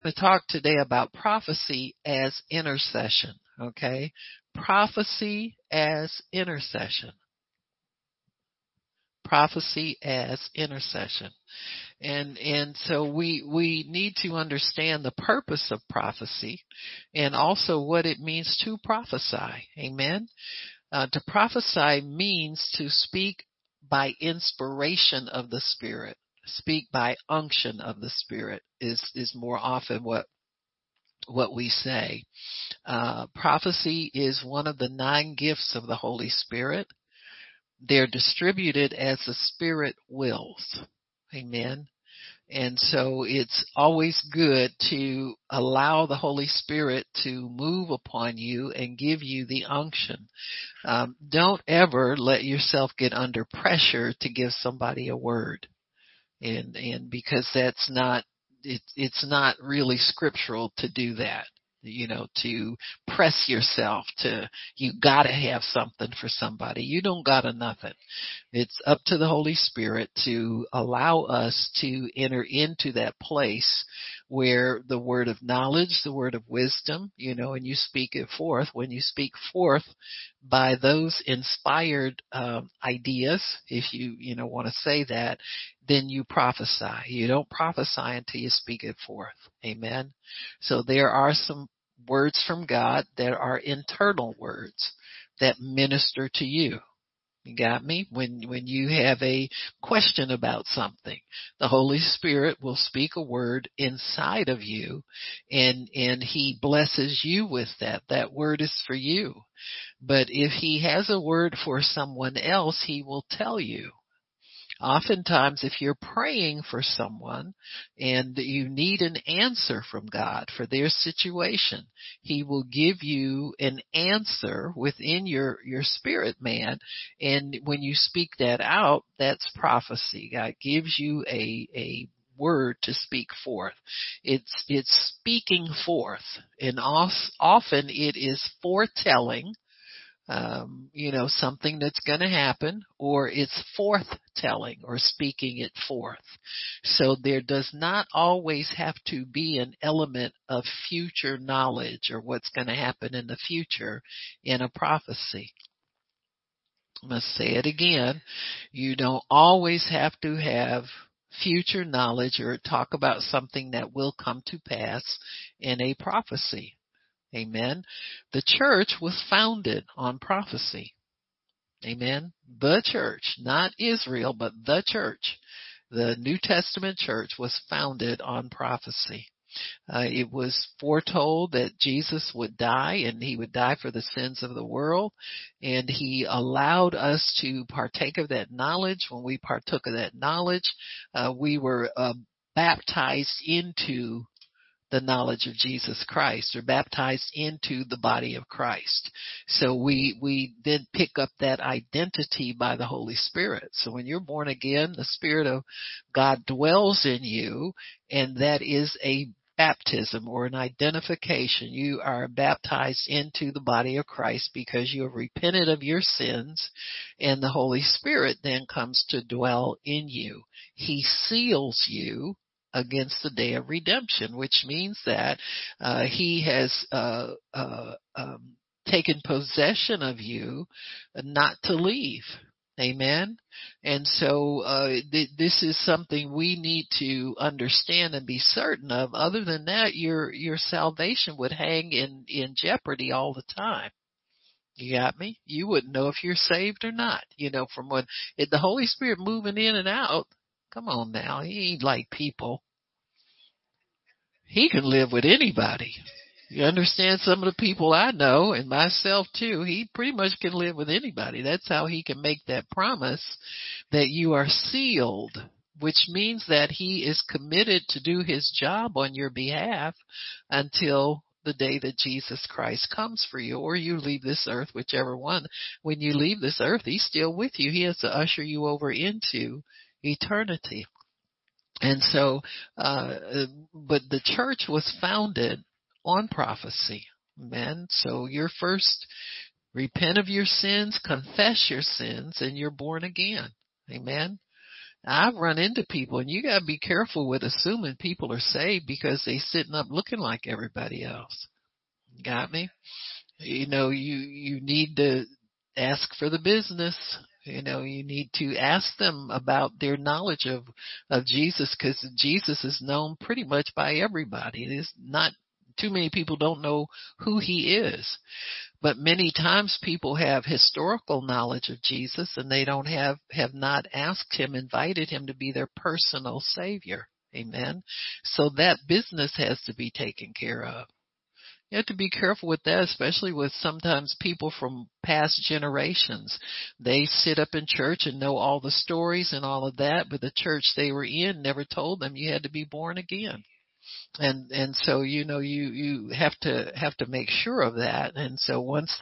To talk today about prophecy as intercession, okay? Prophecy as intercession. Prophecy as intercession. And so we need to understand the purpose of prophecy and also what it means to prophesy. Amen. To prophesy means to speak by inspiration of the Spirit. Speak by unction of the Spirit is more often what we say. Prophecy is one of the 9 gifts of the Holy Spirit. They're distributed as the Spirit wills. Amen. And so it's always good to allow the Holy Spirit to move upon you and give you the unction. Don't ever let yourself get under pressure to give somebody a word. And because that's not, it's not really scriptural to do that. To press yourself you gotta have something for somebody. You don't gotta nothing. It's up to the Holy Spirit to allow us to enter into that place where the word of knowledge, the word of wisdom, and you speak it forth. When you speak forth by those inspired ideas, if you want to say that, then you prophesy. You don't prophesy until you speak it forth. Amen. So there are some words from God that are internal words that minister to you. You got me? When you have a question about something, the Holy Spirit will speak a word inside of you, and He blesses you with that. That word is for you. But if He has a word for someone else, He will tell you. Oftentimes, if you're praying for someone and you need an answer from God for their situation, He will give you an answer within your spirit man. And when you speak that out, that's prophecy. God gives you a word to speak forth. It's speaking forth, and often it is foretelling something that's going to happen, or it's forthtelling or speaking it forth. So there does not always have to be an element of future knowledge or what's going to happen in the future in a prophecy. I must say it again. You don't always have to have future knowledge or talk about something that will come to pass in a prophecy. Amen. The church was founded on prophecy. Amen. The church, not Israel, but the church. The New Testament church was founded on prophecy. It was foretold that Jesus would die, and He would die for the sins of the world, and He allowed us to partake of that knowledge. When we partook of that knowledge, we were baptized into the knowledge of Jesus Christ, or baptized into the body of Christ. So we then pick up that identity by the Holy Spirit. So when you're born again, the Spirit of God dwells in you, and that is a baptism or an identification. You are baptized into the body of Christ because you have repented of your sins, and the Holy Spirit then comes to dwell in you. He seals you against the day of redemption, which means that He has taken possession of you, not to leave. Amen. And so this is something we need to understand and be certain of. Other than that, your salvation would hang in jeopardy all the time. You got me? You wouldn't know if you're saved or not. From when the Holy Spirit moving in and out. Come on now, He ain't like people. He can live with anybody. You understand? Some of the people I know, and myself too, He pretty much can live with anybody. That's how He can make that promise that you are sealed, which means that He is committed to do His job on your behalf until the day that Jesus Christ comes for you, or you leave this earth, whichever one. When you leave this earth, He's still with you. He has to usher you over into eternity. And so, but the church was founded on prophecy. Amen. So you're first repent of your sins, confess your sins, and you're born again. Amen. I've run into people, and you got to be careful with assuming people are saved because they sitting up looking like everybody else. Got me? You need to ask for the business. You need to ask them about their knowledge of Jesus, because Jesus is known pretty much by everybody. There's not too many people don't know who he is. But many times people have historical knowledge of Jesus, and they don't have not asked him, invited him to be their personal savior. Amen. So that business has to be taken care of. You have to be careful with that, especially with sometimes people from past generations. They sit up in church and know all the stories and all of that, but the church they were in never told them you had to be born again. And so you have to make sure of that. And so once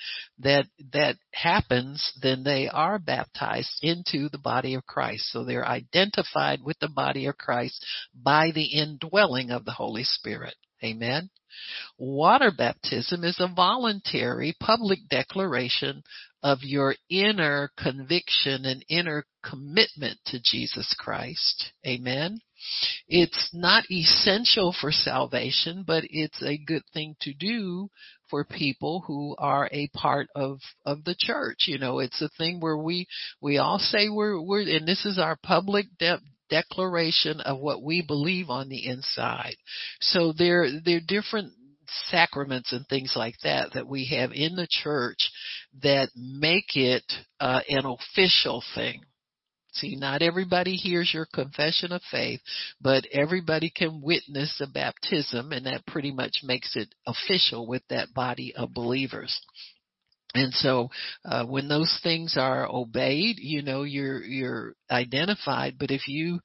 that happens, then they are baptized into the body of Christ. So they're identified with the body of Christ by the indwelling of the Holy Spirit. Amen. Water baptism is a voluntary public declaration of your inner conviction and inner commitment to Jesus Christ. Amen. It's not essential for salvation, but it's a good thing to do for people who are a part of the church. It's a thing where we all say we're and this is our public declaration of what we believe on the inside. So there are different sacraments and things like that we have in the church that make it an official thing. See, not everybody hears your confession of faith, but everybody can witness a baptism, and that pretty much makes it official with that body of believers. And so, when those things are obeyed, you're identified. But if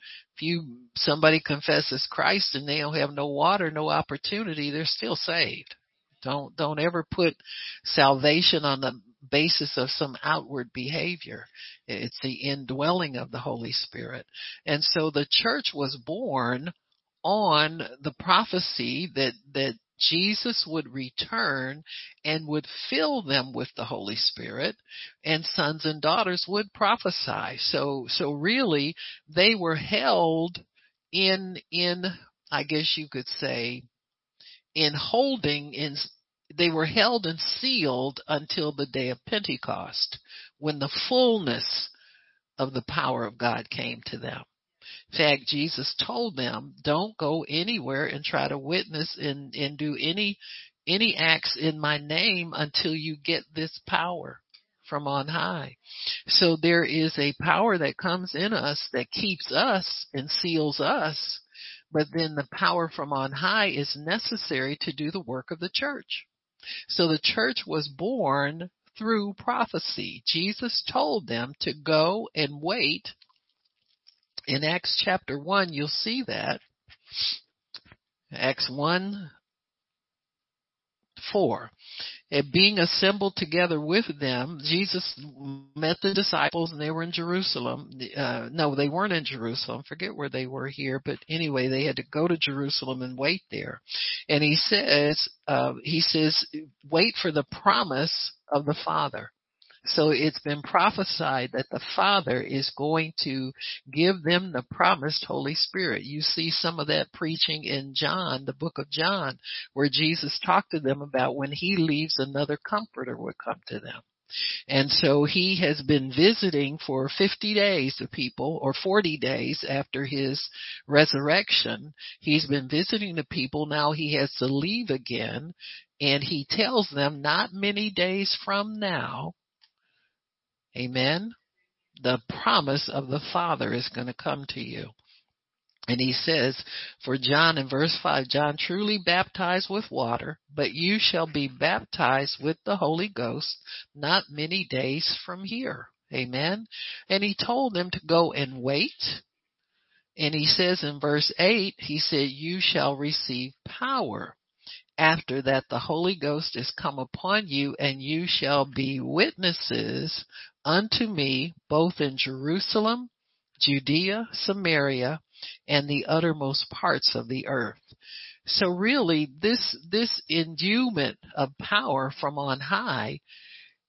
somebody confesses Christ and they don't have no water, no opportunity, they're still saved. Don't ever put salvation on the basis of some outward behavior. It's the indwelling of the Holy Spirit. And so the church was born on the prophecy that Jesus would return and would fill them with the Holy Spirit, and sons and daughters would prophesy. So really they were held in I guess you could say they were held and sealed until the day of Pentecost, when the fullness of the power of God came to them. In fact, Jesus told them, don't go anywhere and try to witness and do any acts in my name until you get this power from on high. So there is a power that comes in us that keeps us and seals us, but then the power from on high is necessary to do the work of the church. So the church was born through prophecy. Jesus told them to go and wait. In Acts chapter 1, you'll see that. Acts 1:4. And being assembled together with them, Jesus met the disciples, and they were in Jerusalem. No, they weren't in Jerusalem. Forget where they were here, but anyway, they had to go to Jerusalem and wait there. And he says, wait for the promise of the Father. So it's been prophesied that the Father is going to give them the promised Holy Spirit. You see some of that preaching in John, the book of John, where Jesus talked to them about when he leaves, another comforter would come to them. And so he has been visiting for 50 days the people, or 40 days after his resurrection. He's been visiting the people. Now he has to leave again. And he tells them, not many days from now, amen, the promise of the Father is going to come to you. And he says, for John, in verse 5, John truly baptized with water, but you shall be baptized with the Holy Ghost not many days from here. Amen. And he told them to go and wait. And he says in verse 8, he said, you shall receive power. After that, the Holy Ghost is come upon you, and you shall be witnesses unto me both in Jerusalem, Judea, Samaria, and the uttermost parts of the earth. So really, this endowment of power from on high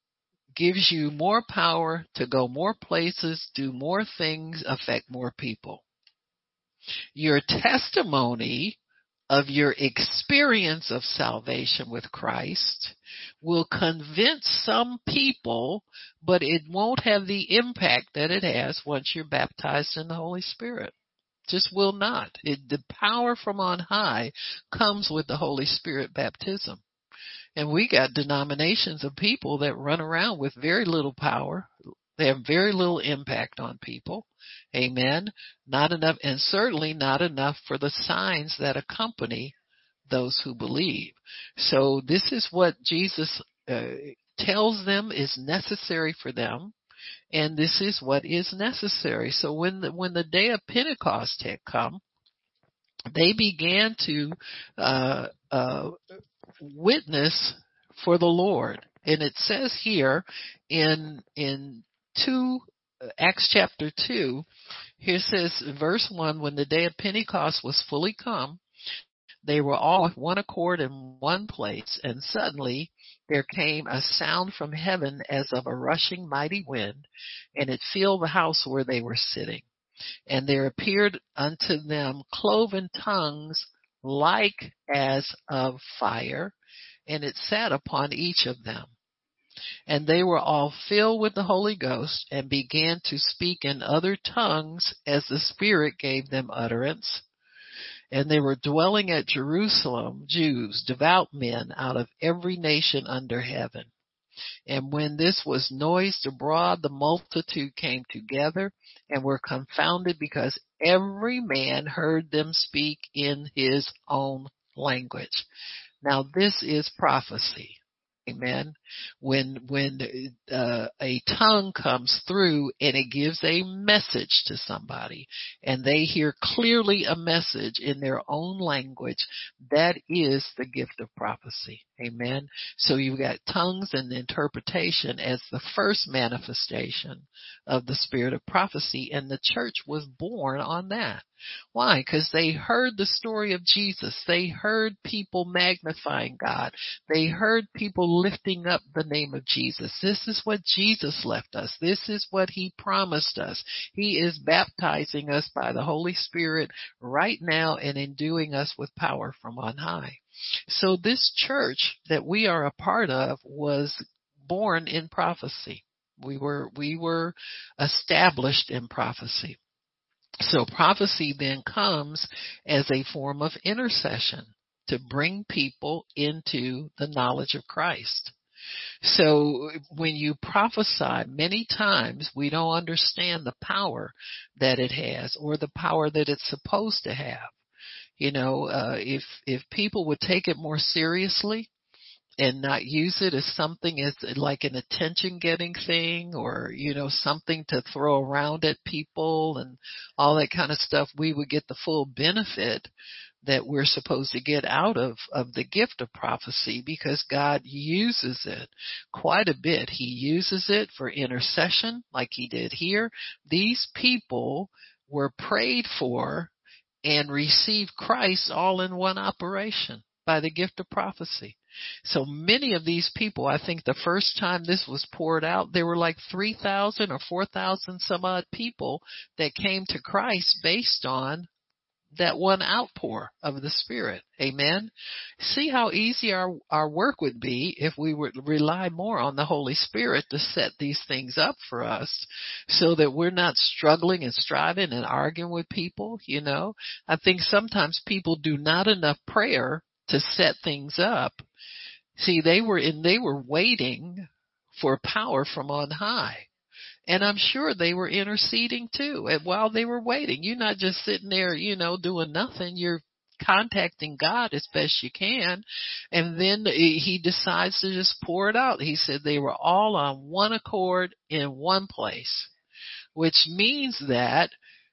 gives you more power to go more places, do more things, affect more people. Your testimony of your experience of salvation with Christ will convince some people, but it won't have the impact that it has once you're baptized in the Holy Spirit. Just will not. The power from on high comes with the Holy Spirit baptism. And we got denominations of people that run around with very little power. They have very little impact on people. Amen. Not enough, and certainly not enough for the signs that accompany those who believe. So this is what Jesus tells them is necessary for them, and this is what is necessary. So when the day of Pentecost had come, they began to witness for the Lord. And it says here in Acts chapter 2, here says verse 1, when the day of Pentecost was fully come, they were all with one accord in one place, and suddenly there came a sound from heaven as of a rushing mighty wind, and it filled the house where they were sitting. And there appeared unto them cloven tongues like as of fire, and it sat upon each of them. And they were all filled with the Holy Ghost, and began to speak in other tongues as the Spirit gave them utterance. And they were dwelling at Jerusalem, Jews, devout men out of every nation under heaven. And when this was noised abroad, the multitude came together and were confounded, because every man heard them speak in his own language. Now this is prophecy. Amen. When a tongue comes through and it gives a message to somebody, and they hear clearly a message in their own language, that is the gift of prophecy. Amen. So you've got tongues and interpretation as the first manifestation of the spirit of prophecy, and the church was born on that. Why? Because they heard the story of Jesus. They heard people magnifying God. They heard people lifting up the name of Jesus. This is what Jesus left us. This is what he promised us. He is baptizing us by the Holy Spirit right now and enduing us with power from on high. So this church that we are a part of was born in prophecy. We were established in prophecy. So prophecy then comes as a form of intercession to bring people into the knowledge of Christ. So when you prophesy, many times we don't understand the power that it has or the power that it's supposed to have. You know, if people would take it more seriously and not use it as something as like an attention getting thing, or, you know, something to throw around at people and all that kind of stuff, we would get the full benefit that we're supposed to get out of the gift of prophecy, because God uses it quite a bit. He uses it for intercession like he did here. These people were prayed for and received Christ all in one operation by the gift of prophecy. So many of these people, I think the first time this was poured out, there were like 3,000 or 4,000 some odd people that came to Christ based on that one outpour of the Spirit. Amen. See how easy our work would be if we would rely more on the Holy Spirit to set these things up for us, so that we're not struggling and striving and arguing with people. You know, I think sometimes people do not enough prayer to set things up. See, they were waiting for power from on high. And I'm sure they were interceding too. And while they were waiting, you're not just sitting there, you know, doing nothing. You're contacting God as best you can. And then he decides to just pour it out. He said they were all on one accord in one place, which means that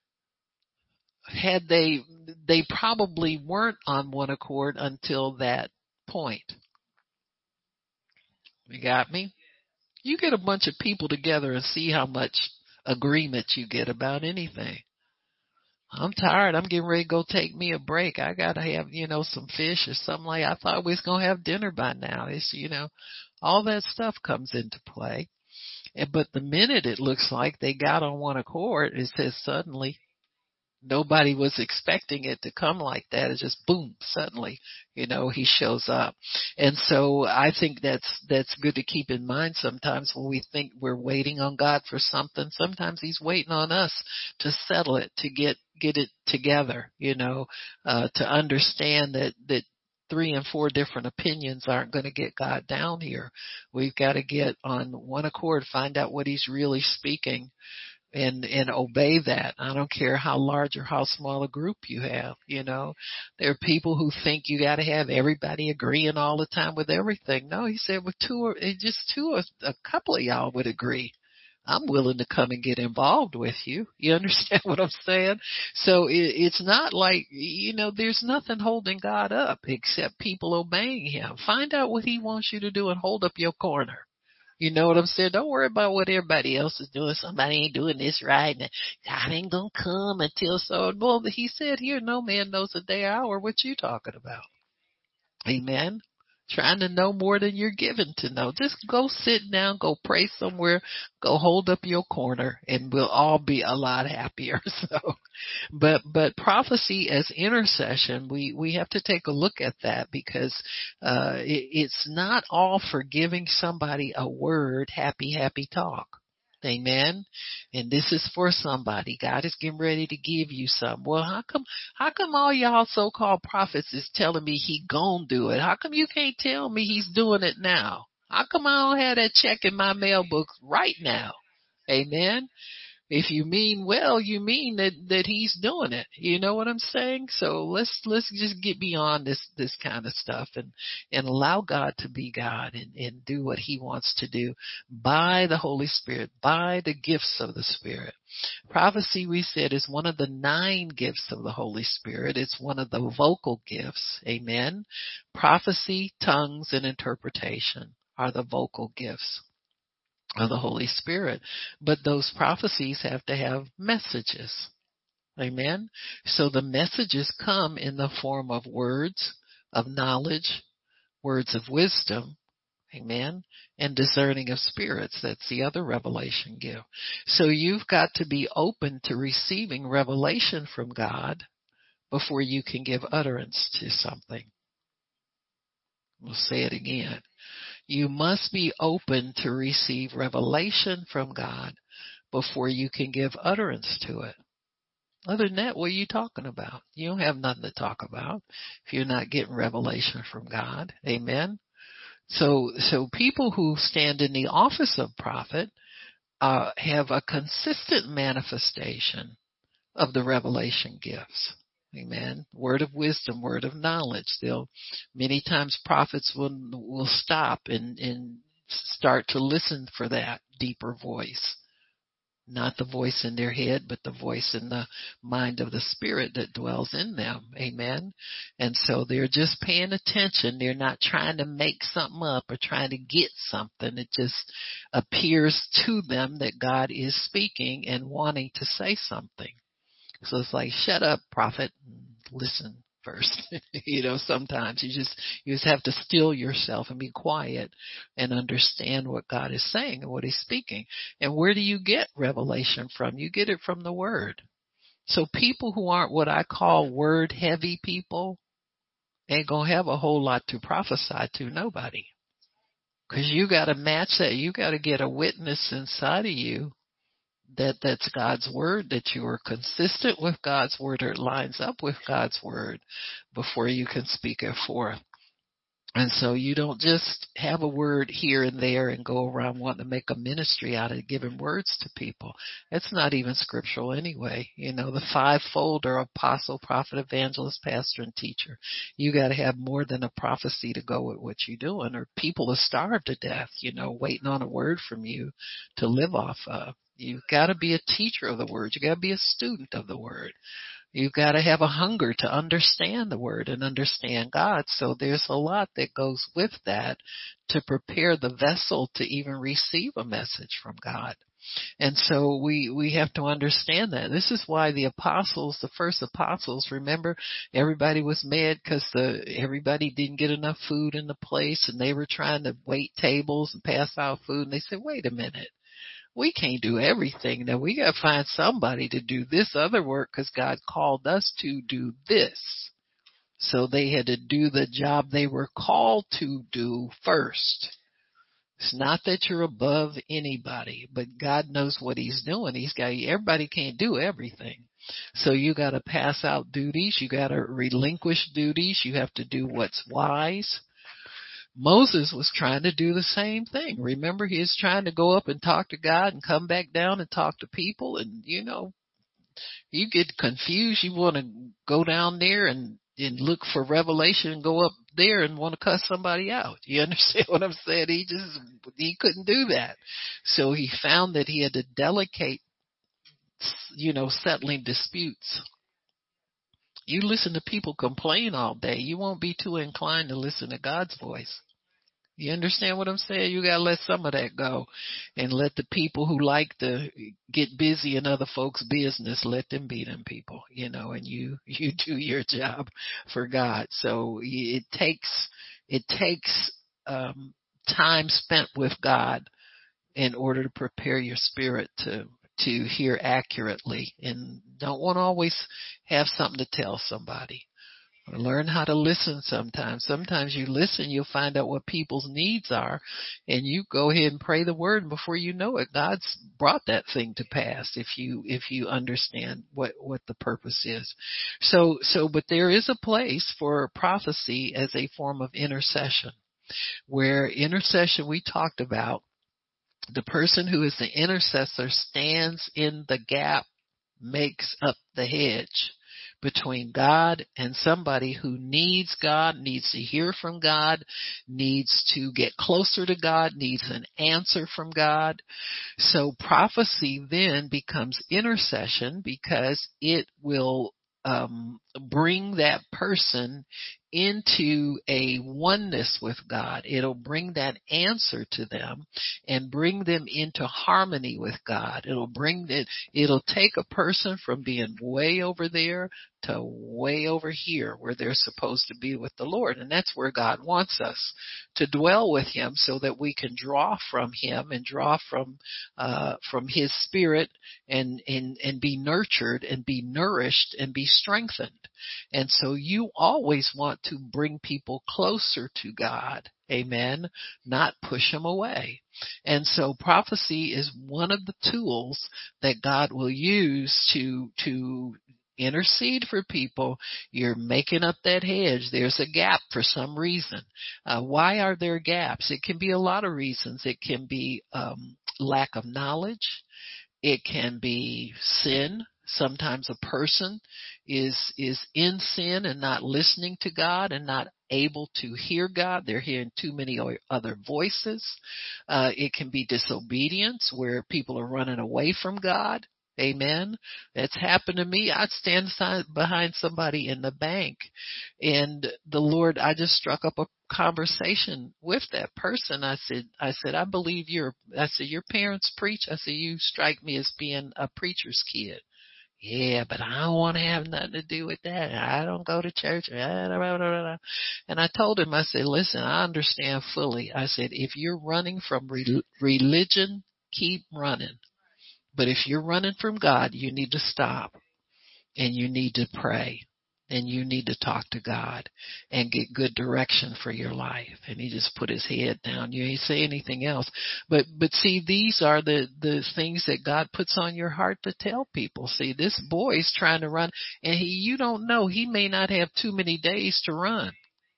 had they probably weren't on one accord until that point. You got me? You get a bunch of people together and see how much agreement you get about anything. I'm tired. I'm getting ready to go take me a break. I got to have, you know, some fish or something I thought we was going to have dinner by now. It's, you know, all that stuff comes into play. But the minute it looks like they got on one accord, it says suddenly. Nobody was expecting it to come like that. It's just boom, suddenly, he shows up. And so I think that's good to keep in mind sometimes when we think we're waiting on God for something. Sometimes he's waiting on us to settle it, to get it together, to understand that 3 and 4 different opinions aren't going to get God down here. We've got to get on one accord, find out what he's really speaking, and obey that. I don't care how large or how small a group you have. There are people who think you got to have everybody agreeing all the time with everything. No, he said with a couple of y'all would agree. I'm willing to come and get involved with you. You understand what I'm saying? So it's not like, there's nothing holding God up except people obeying him. Find out what he wants you to do and hold up your corner. You know what I'm saying? Don't worry about what everybody else is doing. Somebody ain't doing this right, and God ain't gonna come until so. Well, he said here, no man knows the day or hour. What you talking about? Amen. Trying to know more than you're given to know. Just go sit down, go pray somewhere, go hold up your corner, and we'll all be a lot happier. But prophecy as intercession, we have to take a look at that, because it's not all for giving somebody a word, happy talk. Amen. And this is for somebody. God is getting ready to give you some. Well, how come all y'all so-called prophets is telling me he gonna do it? How come you can't tell me he's doing it now? How come I don't have that check in my mailbox right now? Amen. If you mean well, you mean that he's doing it. You know what I'm saying? So let's just get beyond this kind of stuff and allow God to be God and do what he wants to do by the Holy Spirit, by the gifts of the Spirit. Prophecy, we said, is one of the 9 gifts of the Holy Spirit. It's one of the vocal gifts. Amen. Prophecy, tongues, and interpretation are the vocal gifts of the Holy Spirit. But those prophecies have to have messages. Amen. So the messages come in the form of words of knowledge, words of wisdom. Amen. And discerning of spirits. That's the other revelation gift. So you've got to be open to receiving revelation from God before you can give utterance to something. We'll say it again. You must be open to receive revelation from God before you can give utterance to it. Other than that, what are you talking about? You don't have nothing to talk about if you're not getting revelation from God. Amen. So people who stand in the office of prophet have a consistent manifestation of the revelation gifts. Amen. Word of wisdom, word of knowledge. Many times prophets will stop and start to listen for that deeper voice. Not the voice in their head, but the voice in the mind of the Spirit that dwells in them. Amen. And so they're just paying attention. They're not trying to make something up or trying to get something. It just appears to them that God is speaking and wanting to say something. So it's like, shut up, prophet, and listen first. Sometimes you just have to still yourself and be quiet and understand what God is saying and what he's speaking. And where do you get revelation from? You get it from the word. So people who aren't what I call word heavy people ain't going to have a whole lot to prophesy to nobody. Because you got to match that. You got to get a witness inside of you that's God's word, that you are consistent with God's word, or it lines up with God's word before you can speak it forth. And so you don't just have a word here and there and go around wanting to make a ministry out of giving words to people. It's not even scriptural anyway. The 5-fold are apostle, prophet, evangelist, pastor, and teacher. You got to have more than a prophecy to go with what you're doing, or people are starved to death, waiting on a word from you to live off of. You've got to be a teacher of the word. You got to be a student of the word. You've got to have a hunger to understand the word and understand God. So there's a lot that goes with that to prepare the vessel to even receive a message from God. And so we have to understand that. This is why the first apostles, remember, everybody was mad because everybody didn't get enough food in the place, and they were trying to wait tables and pass out food. And they said, wait a minute. we can't do everything. Now we got to find somebody to do this other work because God called us to do this. So they had to do the job they were called to do first. It's not that you're above anybody, but God knows what he's doing. Everybody can't do everything. So you got to pass out duties. You got to relinquish duties. You have to do what's wise. Moses was trying to do the same thing. Remember, he was trying to go up and talk to God and come back down and talk to people. And, you get confused. You want to go down there and look for revelation and go up there and want to cuss somebody out. You understand what I'm saying? He couldn't do that. So he found that he had to delegate, settling disputes. You listen to people complain all day. You won't be too inclined to listen to God's voice. You understand what I'm saying? You gotta let some of that go and let the people who like to get busy in other folks' business, let them be them people, and you do your job for God. So it takes time spent with God in order to prepare your spirit to hear accurately, and don't want to always have something to tell somebody. Learn how to listen sometimes. Sometimes you listen, you'll find out what people's needs are, and you go ahead and pray the word, and before you know it, God's brought that thing to pass if you understand what the purpose is. But there is a place for prophecy as a form of intercession, where intercession we talked about, the person who is the intercessor stands in the gap, makes up the hedge between God and somebody who needs God, needs to hear from God, needs to get closer to God, needs an answer from God. So prophecy then becomes intercession because it will bring that person into a oneness with God. It'll bring that answer to them and bring them into harmony with God. It'll take a person from being way over there to way over here where they're supposed to be with the Lord. And that's where God wants us to dwell with him so that we can draw from him and draw from his spirit and be nurtured and be nourished and be strengthened. And so you always want to bring people closer to God. Amen. Not push them away. And so prophecy is one of the tools that God will use to intercede for people. You're making up that hedge. There's a gap for some reason. Why are there gaps? It can be a lot of reasons. It can be lack of knowledge. It can be sin. Sometimes a person is in sin and not listening to God and not able to hear God. They're hearing too many other voices. It can be disobedience where people are running away from God. Amen. That's happened to me. I'd stand behind somebody in the bank, and the Lord, I just struck up a conversation with that person. I said, I believe your parents preach. I said, you strike me as being a preacher's kid. Yeah, but I don't want to have nothing to do with that. I don't go to church. And I told him, I said, listen, I understand fully. I said, if you're running from religion, keep running. But if you're running from God, you need to stop and you need to pray and you need to talk to God and get good direction for your life. And he just put his head down. You ain't say anything else. But see, these are the things that God puts on your heart to tell people. See, this boy's trying to run and you don't know, he may not have too many days to run.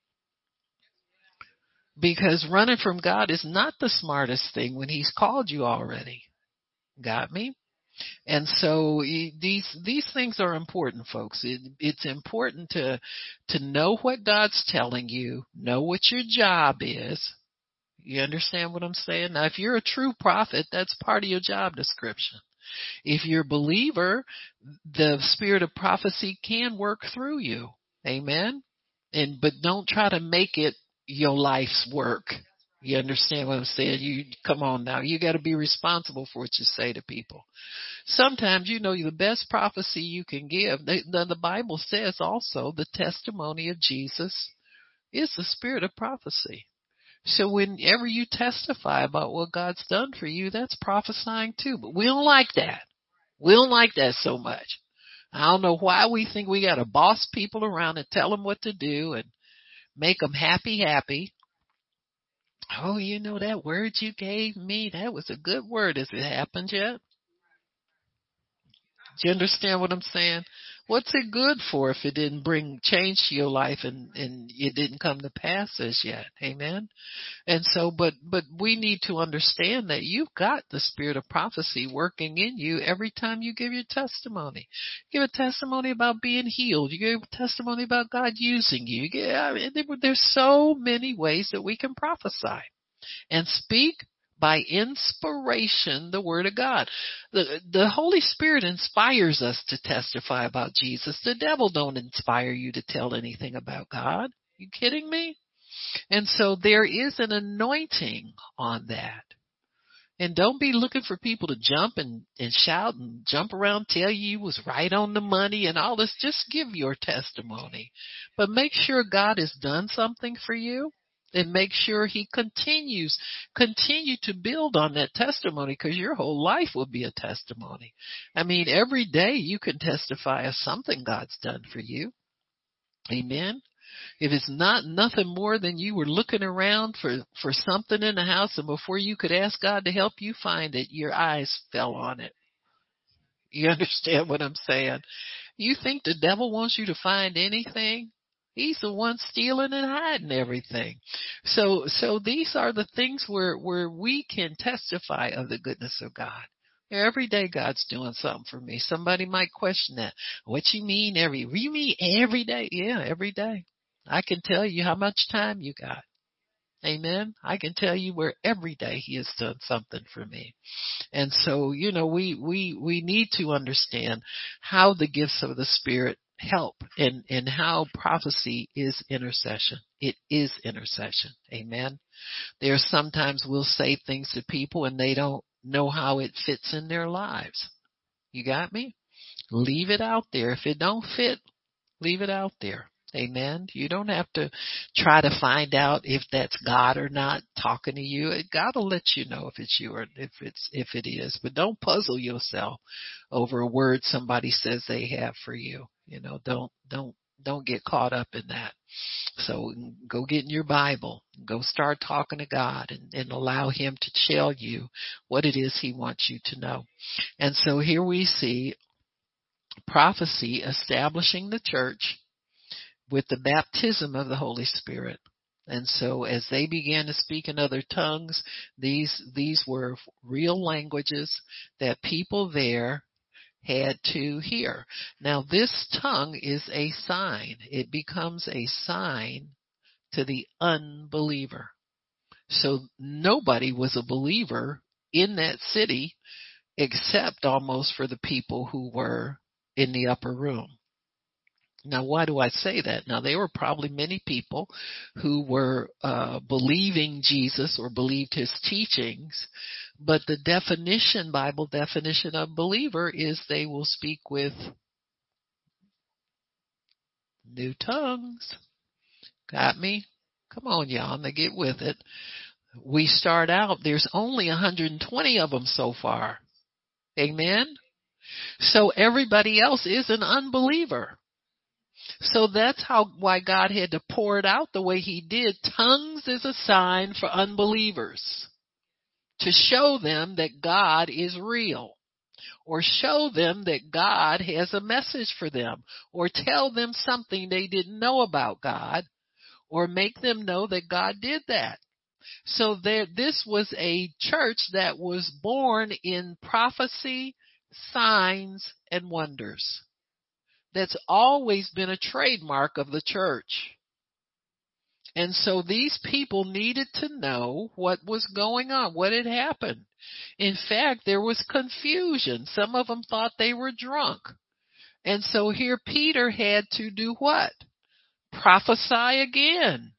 Because running from God is not the smartest thing when he's called you already. Got me? And so these things are important, folks. It's important to know what God's telling you, know what your job is. You understand what I'm saying? Now, if you're a true prophet, that's part of your job description. If you're a believer, the spirit of prophecy can work through you. Amen? But don't try to make it your life's work. You understand what I'm saying? Come on now. You got to be responsible for what you say to people. Sometimes, the best prophecy you can give, the Bible says also the testimony of Jesus is the spirit of prophecy. So whenever you testify about what God's done for you, that's prophesying too. But we don't like that. We don't like that so much. I don't know why we think we got to boss people around and tell them what to do and make them happy. Oh, that word you gave me, that was a good word. Has it happened yet? Do you understand what I'm saying? What's it good for if it didn't bring change to your life and it didn't come to pass as yet? Amen. And so, but we need to understand that you've got the spirit of prophecy working in you every time you give your testimony. You give a testimony about being healed. You give a testimony about God using you. There's so many ways that we can prophesy and speak by inspiration the word of God. The Holy Spirit inspires us to testify about Jesus. The devil don't inspire you to tell anything about God. You kidding me? And so there is an anointing on that. And don't be looking for people to jump and shout and jump around, tell you was right on the money and all this. Just give your testimony. But make sure God has done something for you. And make sure he continue to build on that testimony, because your whole life will be a testimony. I mean, every day you can testify of something God's done for you. Amen. If it's not nothing more than you were looking around for something in the house, and before you could ask God to help you find it, your eyes fell on it. You understand what I'm saying? You think the devil wants you to find anything? He's the one stealing and hiding everything. So these are the things where we can testify of the goodness of God. Every day God's doing something for me. Somebody might question that. What you mean you mean every day? Yeah, every day. I can tell you how much time you got. Amen. I can tell you where every day he has done something for me. And so, we need to understand how the gifts of the Spirit help and how prophecy is intercession. It is intercession. Amen. There sometimes we'll say things to people and they don't know how it fits in their lives. You got me? Leave it out there. If it don't fit, leave it out there. Amen. You don't have to try to find out if that's God or not talking to you. God will let you know if it's you or if it is. But don't puzzle yourself over a word somebody says they have for you. Don't get caught up in that. So go get in your Bible. Go start talking to God and allow him to tell you what it is he wants you to know. And so here we see prophecy establishing the church with the baptism of the Holy Spirit. And so as they began to speak in other tongues, these were real languages that people there had to hear. Now this tongue is a sign. It becomes a sign to the unbeliever. So nobody was a believer in that city except almost for the people who were in the upper room. Now, why do I say that? Now, there were probably many people who were believing Jesus or believed his teachings, but the Bible definition of believer is they will speak with new tongues. Got me? Come on, y'all, now get with it. We start out, there's only 120 of them so far. Amen? So everybody else is an unbeliever. So that's why God had to pour it out the way he did. Tongues is a sign for unbelievers to show them that God is real, or show them that God has a message for them, or tell them something they didn't know about God, or make them know that God did that. So this was a church that was born in prophecy, signs, and wonders. That's always been a trademark of the church. And so these people needed to know what was going on, what had happened. In fact, there was confusion. Some of them thought they were drunk. And so here Peter had to do what? Prophesy again.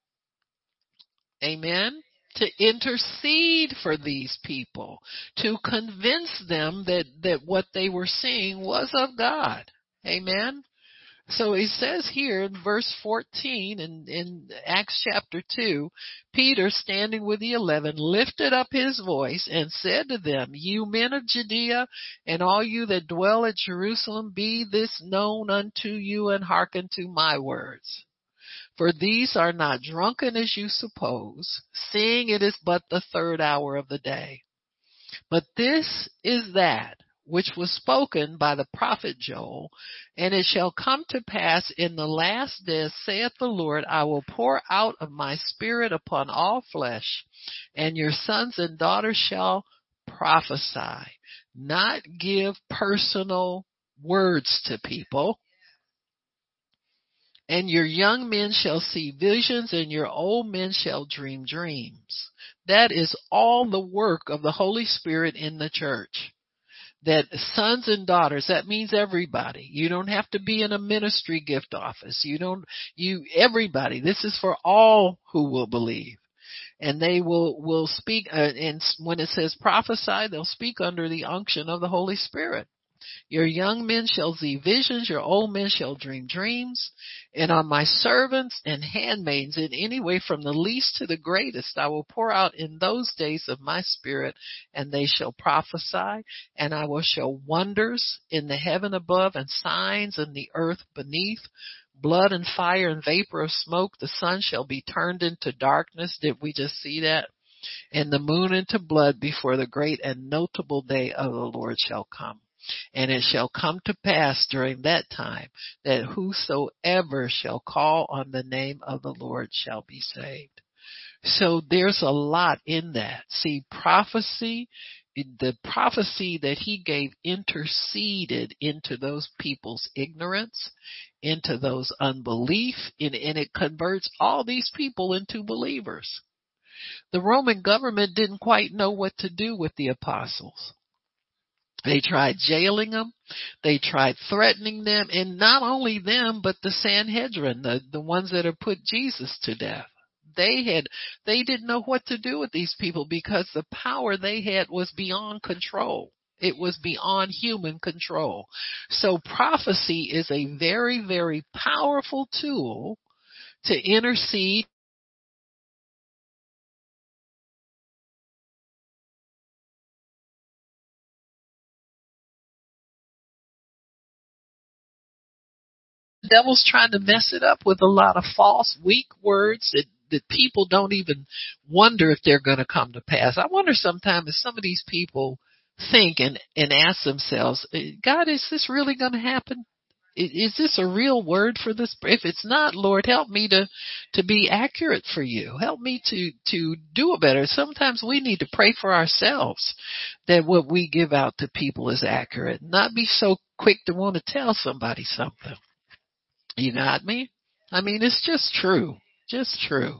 Amen. To intercede for these people, to convince them that what they were seeing was of God. Amen. So he says here in verse 14 in Acts chapter 2, Peter, standing with the 11, lifted up his voice and said to them, "You men of Judea, and all you that dwell at Jerusalem, be this known unto you, and hearken to my words. For these are not drunken as you suppose, seeing it is but the third hour of the day. But this is that which was spoken by the prophet Joel, and it shall come to pass in the last days, saith the Lord, I will pour out of my spirit upon all flesh, and your sons and daughters shall prophesy." Not give personal words to people. "And your young men shall see visions, and your old men shall dream dreams." That is all the work of the Holy Spirit in the church. That sons and daughters, that means everybody. You don't have to be in a ministry gift office. Everybody. This is for all who will believe. And they will speak, and when it says prophesy, they'll speak under the unction of the Holy Spirit. "Your young men shall see visions, your old men shall dream dreams. And on my servants and handmaids, in any way from the least to the greatest, I will pour out in those days of my spirit, and they shall prophesy. And I will show wonders in the heaven above, and signs in the earth beneath, blood and fire and vapor of smoke. The sun shall be turned into darkness." Did we just see that? "And the moon into blood before the great and notable day of the Lord shall come. And it shall come to pass during that time that whosoever shall call on the name of the Lord shall be saved." So there's a lot in that. See, prophecy, the prophecy that he gave interceded into those people's ignorance, into those unbelief, and it converts all these people into believers. The Roman government didn't quite know what to do with the apostles. They tried jailing them. They tried threatening them. And not only them, but the Sanhedrin, the ones that have put Jesus to death. They didn't know what to do with these people because the power they had was beyond control. It was beyond human control. So prophecy is a very, very powerful tool to intercede. The devil's trying to mess it up with a lot of false, weak words that people don't even wonder if they're going to come to pass. I wonder sometimes if some of these people think and ask themselves, "God, is this really going to happen? Is this a real word for this? If it's not, Lord, help me to be accurate for you. Help me to do it better." Sometimes we need to pray for ourselves that what we give out to people is accurate, not be so quick to want to tell somebody something. You got me? I mean, it's just true. Just true.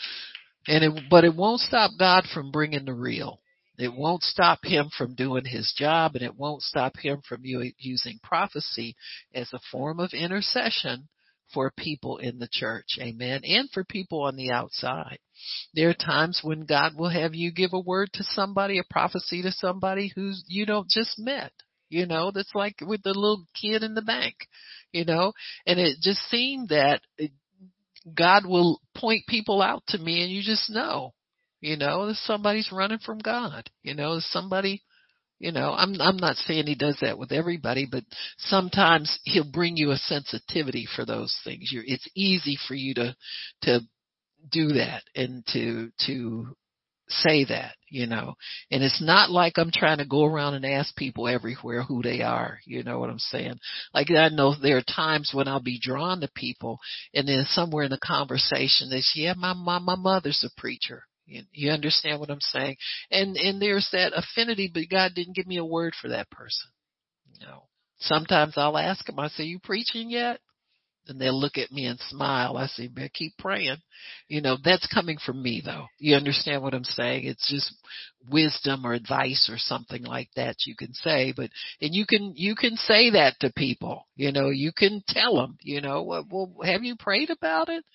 But it won't stop God from bringing the real. It won't stop him from doing his job, and it won't stop him from using prophecy as a form of intercession for people in the church. Amen. And for people on the outside. There are times when God will have you give a word to somebody, a prophecy to somebody who's you don't just met. That's like with the little kid in the bank, and it just seemed that God will point people out to me and you just know, that somebody's running from God, somebody, I'm not saying he does that with everybody, but sometimes he'll bring you a sensitivity for those things. It's easy for you to do that and to say that, and it's not like I'm trying to go around and ask people everywhere who they are. You know what I'm saying? Like I know there are times when I'll be drawn to people and then somewhere in the conversation they say, "Yeah, my mother's a preacher." You understand what I'm saying? And there's that affinity, but God didn't give me a word for that person. Sometimes I'll ask them, I say, "You preaching yet?" And they'll look at me and smile. I say, "Man, keep praying." That's coming from me though. You understand what I'm saying? It's just wisdom or advice or something like that you can say, and you can say that to people. You can tell them, "Well, have you prayed about it?"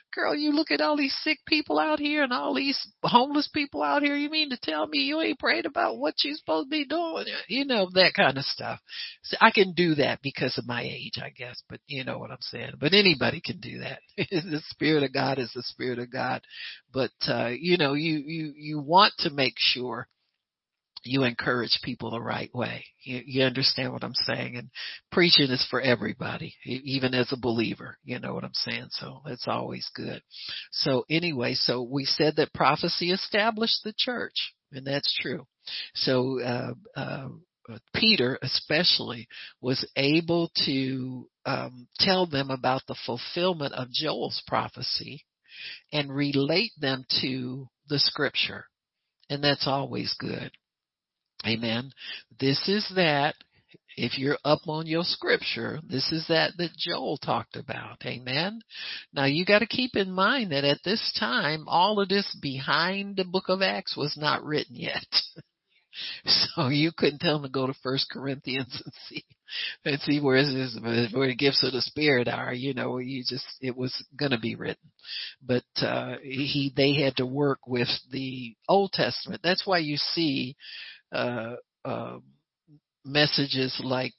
girl, you look at all these sick people out here and all these homeless people out here. You mean to tell me you ain't prayed about what you're supposed to be doing? You know, that kind of stuff. So I can do that because of my age, I guess, but you know what I'm saying. But anybody can do that. The Spirit of God is the Spirit of God. But, you want to make sure you encourage people the right way. You understand what I'm saying? And preaching is for everybody, even as a believer. You know what I'm saying? So it's always good. So anyway, so we said that prophecy established the church, and that's true. So, Peter especially was able to tell them about the fulfillment of Joel's prophecy and relate them to the scripture. And that's always good. Amen. This is that. If you're up on your scripture, this is that Joel talked about. Amen. Now you got to keep in mind that at this time, all of this behind the book of Acts was not written yet. So you couldn't tell them to go to First Corinthians and see where the gifts of the Spirit are. You know, it was going to be written, but they had to work with the Old Testament. That's why you see uh, uh, messages like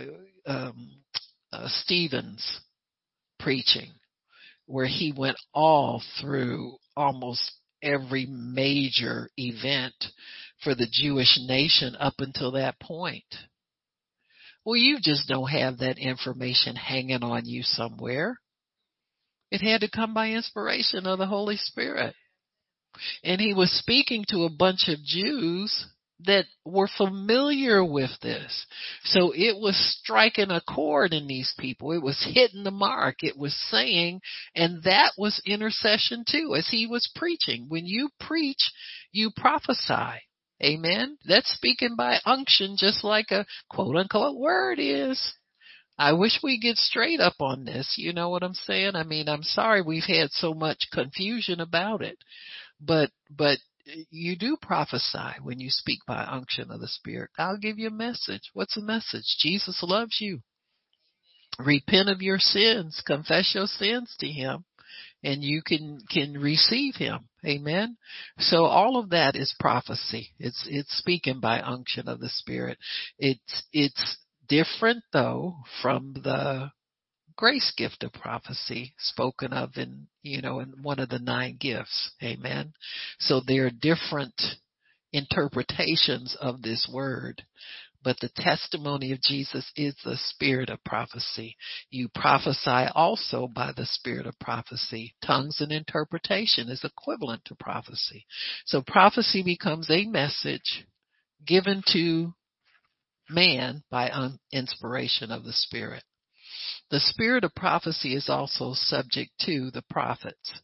Stephen's preaching, where he went all through almost every major event for the Jewish nation up until that point. Well, you just don't have that information hanging on you somewhere. It had to come by inspiration of the Holy Spirit. And he was speaking to a bunch of Jews that were familiar with this. So it was striking a chord in these people. It was hitting the mark. It was saying, and that was intercession too, as he was preaching. When you preach, you prophesy. Amen. That's speaking by unction, just like a quote unquote word is. I wish we get straight up on this. You know what I'm saying? I mean, I'm sorry we've had so much confusion about it. But you do prophesy when you speak by unction of the Spirit. I'll give you a message. What's the message? Jesus loves you. Repent of your sins. Confess your sins to Him, and you can receive Him. Amen. So all of that is prophecy. It's speaking by unction of the Spirit. It's different though from the grace gift of prophecy spoken of in one of the 9 gifts. Amen. So there are different interpretations of this word, but the testimony of Jesus is the spirit of prophecy. You prophesy also by the spirit of prophecy. Tongues and interpretation is equivalent to prophecy. So prophecy becomes a message given to man by inspiration of the Spirit. The spirit of prophecy is also subject to the prophets.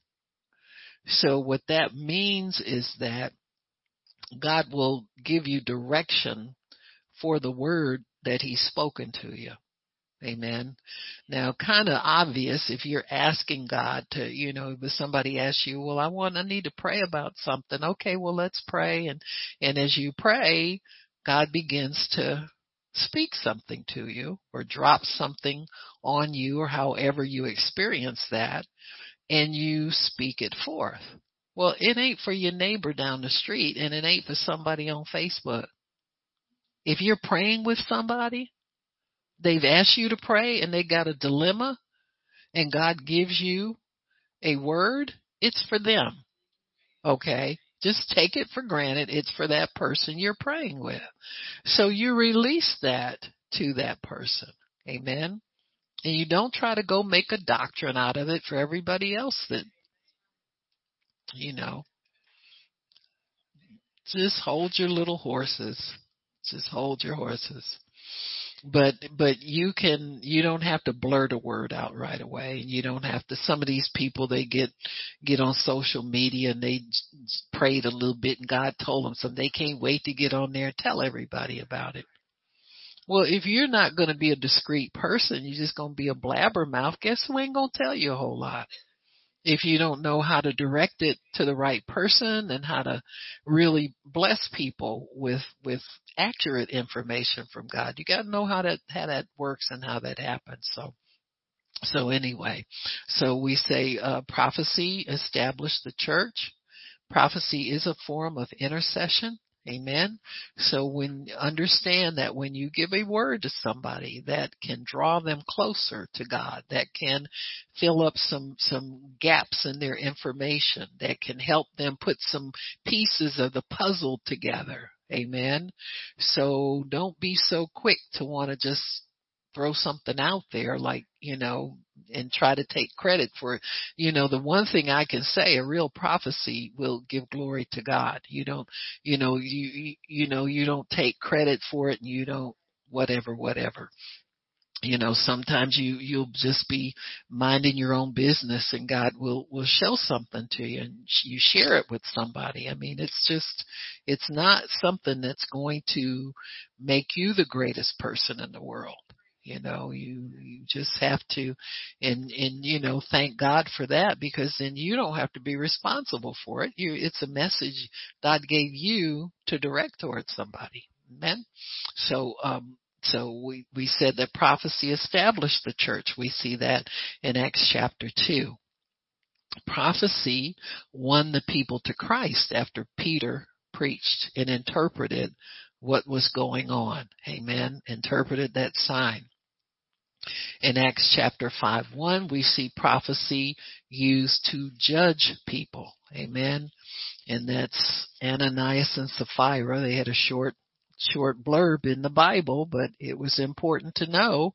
So what that means is that God will give you direction for the word that He's spoken to you. Amen. Now, kind of obvious if you're asking God to, if somebody asks you, well, I need to pray about something. Okay, well, let's pray. And as you pray, God begins to speak something to you or drop something on you or however you experience that, and you speak it forth. Well, it ain't for your neighbor down the street, and it ain't for somebody on Facebook. If you're praying with somebody, they've asked you to pray and they got a dilemma, and God gives you a word, it's for them. Okay? Just take it for granted. It's for that person you're praying with. So you release that to that person. Amen? And you don't try to go make a doctrine out of it for everybody else that, just hold your little horses. Just hold your horses. But you don't have to blurt a word out right away. You don't have to. Some of these people, they get on social media and they prayed a little bit and God told them something. They can't wait to get on there and tell everybody about it. Well, if you're not going to be a discreet person, you're just going to be a blabbermouth. Guess who ain't going to tell you a whole lot? If you don't know how to direct it to the right person and how to really bless people with accurate information from God, you got to know how that works and how that happens. So So anyway, so we say prophecy established the church. Prophecy is a form of intercession. Amen. So when understand that when you give a word to somebody that can draw them closer to God, that can fill up some gaps in their information, that can help them put some pieces of the puzzle together. Amen. So don't be so quick to want to just throw something out there like, and try to take credit for it. The one thing I can say, a real prophecy will give glory to God. You don't, you don't take credit for it, and you don't whatever. Sometimes you'll just be minding your own business, and God will show something to you, and you share it with somebody. I mean, it's not something that's going to make you the greatest person in the world. You just have to, and thank God for that, because then you don't have to be responsible for it. It's a message God gave you to direct towards somebody. Amen. So we said that prophecy established the church. We see that in Acts chapter 2. Prophecy won the people to Christ after Peter preached and interpreted what was going on. Amen. Interpreted that sign. In Acts chapter 5:1, we see prophecy used to judge people. Amen. And that's Ananias and Sapphira. They had a short blurb in the Bible, but it was important to know.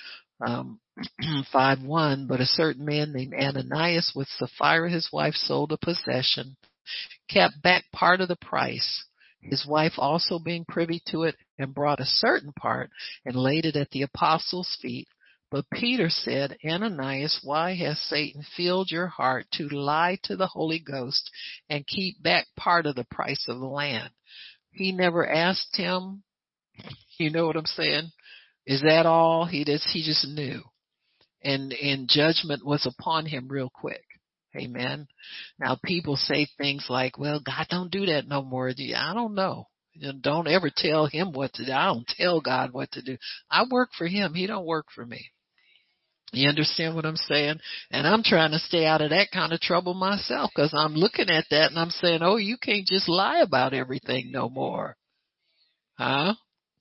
5:1, but a certain man named Ananias with Sapphira his wife sold a possession, kept back part of the price, his wife also being privy to it, and brought a certain part and laid it at the apostles' feet. But Peter said, Ananias, why has Satan filled your heart to lie to the Holy Ghost and keep back part of the price of the land? He never asked him. You know what I'm saying? Is that all? He just knew. And judgment was upon him real quick. Amen. Now people say things like, well, God don't do that no more. I don't know. Don't ever tell him what to do. I don't tell God what to do. I work for him. He don't work for me. You understand what I'm saying? And I'm trying to stay out of that kind of trouble myself, because I'm looking at that and I'm saying, oh, you can't just lie about everything no more. Huh?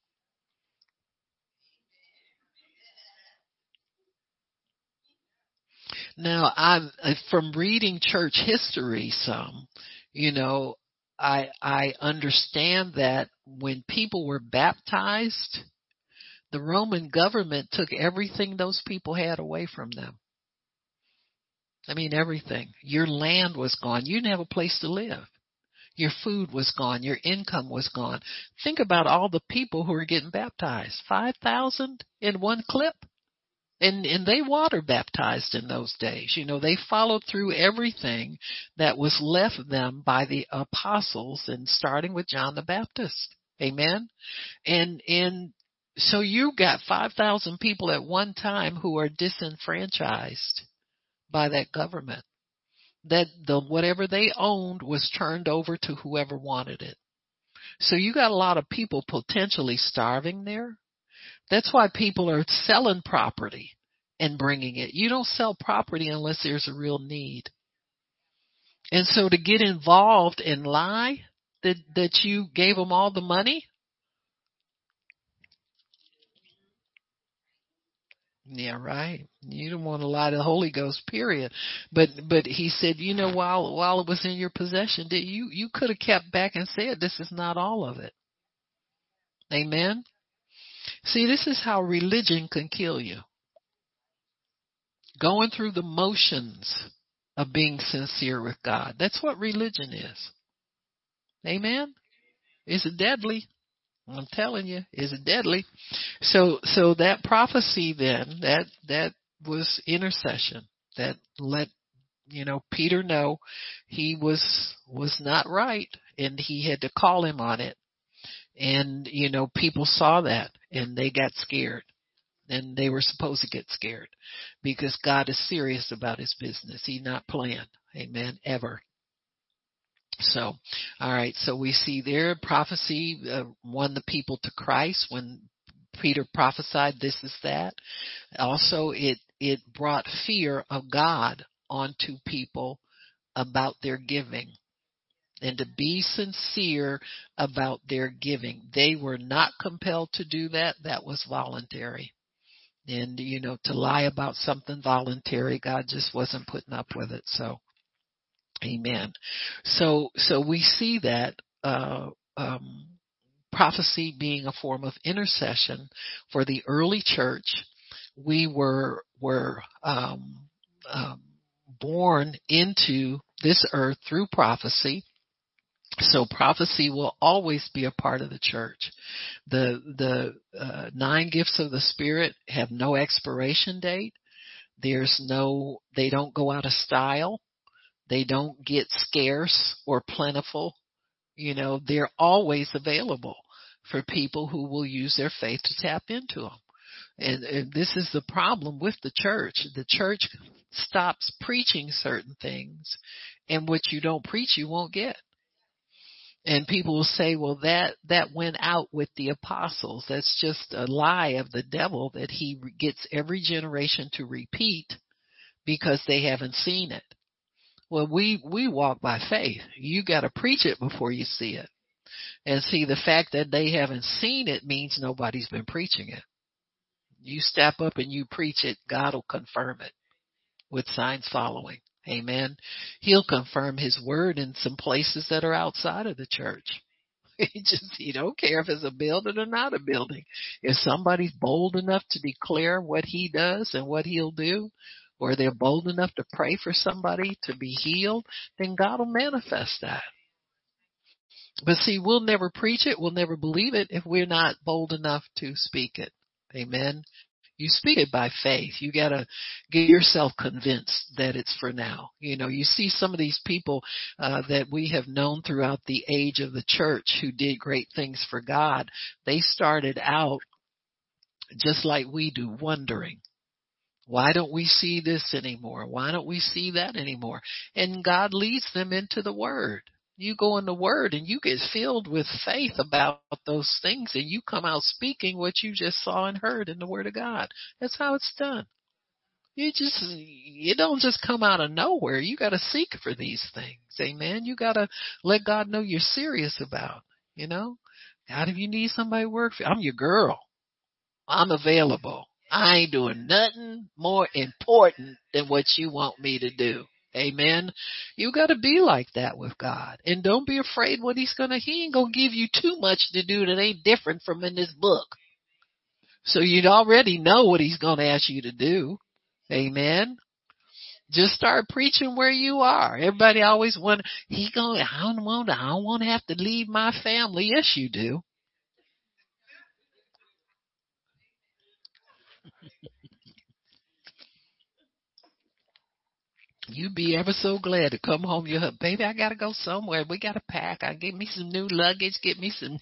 Now, I'm from reading church history some, you know, I understand that when people were baptized, the Roman government took everything those people had away from them. I mean, everything. Your land was gone. You didn't have a place to live. Your food was gone. Your income was gone. Think about all the people who were getting baptized. 5,000 in one clip. And they water baptized in those days. They followed through everything that was left them by the apostles, and starting with John the Baptist. Amen. And so you got 5,000 people at one time who are disenfranchised by that government. That whatever they owned was turned over to whoever wanted it. So you got a lot of people potentially starving there. That's why people are selling property and bringing it. You don't sell property unless there's a real need. And so to get involved and lie that you gave them all the money. Yeah, right. You don't want to lie to the Holy Ghost, period. But he said, while it was in your possession, that you could have kept back and said, this is not all of it. Amen. See, this is how religion can kill you. Going through the motions of being sincere with God. That's what religion is. Amen. It's deadly. I'm telling you, it's deadly. So that prophecy then, that was intercession. That let Peter know he was not right, and he had to call him on it. And people saw that and they got scared. And they were supposed to get scared, because God is serious about his business. He's not playing. Amen. Ever. So, all right. So we see there prophecy won the people to Christ when Peter prophesied this is that. Also, it it brought fear of God onto people about their giving, and to be sincere about their giving. They were not compelled to do that. That was voluntary. And, to lie about something voluntary, God just wasn't putting up with it. So, amen. So we see that, prophecy being a form of intercession for the early church. We were born into this earth through prophecy. So prophecy will always be a part of the church. The 9 gifts of the Spirit have no expiration date. They don't go out of style. They don't get scarce or plentiful. They're always available for people who will use their faith to tap into them. And this is the problem with the church. The church stops preaching certain things, and what you don't preach, you won't get. And people will say, well, that went out with the apostles. That's just a lie of the devil that he gets every generation to repeat because they haven't seen it. Well, we walk by faith. You got to preach it before you see it. And see, the fact that they haven't seen it means nobody's been preaching it. You step up and you preach it, God will confirm it with signs following. Amen. He'll confirm his word in some places that are outside of the church. He don't care if it's a building or not a building. If somebody's bold enough to declare what he does and what he'll do, or they're bold enough to pray for somebody to be healed, then God will manifest that. But see, we'll never preach it, we'll never believe it if we're not bold enough to speak it. Amen. You speak it by faith. You got to get yourself convinced that it's for now. You see some of these people that we have known throughout the age of the church who did great things for God. They started out just like we do, wondering, why don't we see this anymore? Why don't we see that anymore? And God leads them into the Word. You go in the Word and you get filled with faith about those things, and you come out speaking what you just saw and heard in the Word of God. That's how it's done. You don't just come out of nowhere. You got to seek for these things. Amen. You got to let God know you're serious about, God, if you need somebody to work for you, I'm your girl. I'm available. I ain't doing nothing more important than what you want me to do. Amen. You got to be like that with God. And don't be afraid what he ain't going to give you too much to do that ain't different from in this book. So you'd already know what he's going to ask you to do. Amen. Just start preaching where you are. Everybody always wonder, I don't want to have to leave my family. Yes, you do. You'd be ever so glad to come home. You're, baby, I got to go somewhere. We got to pack. I get me some new luggage. Get me some.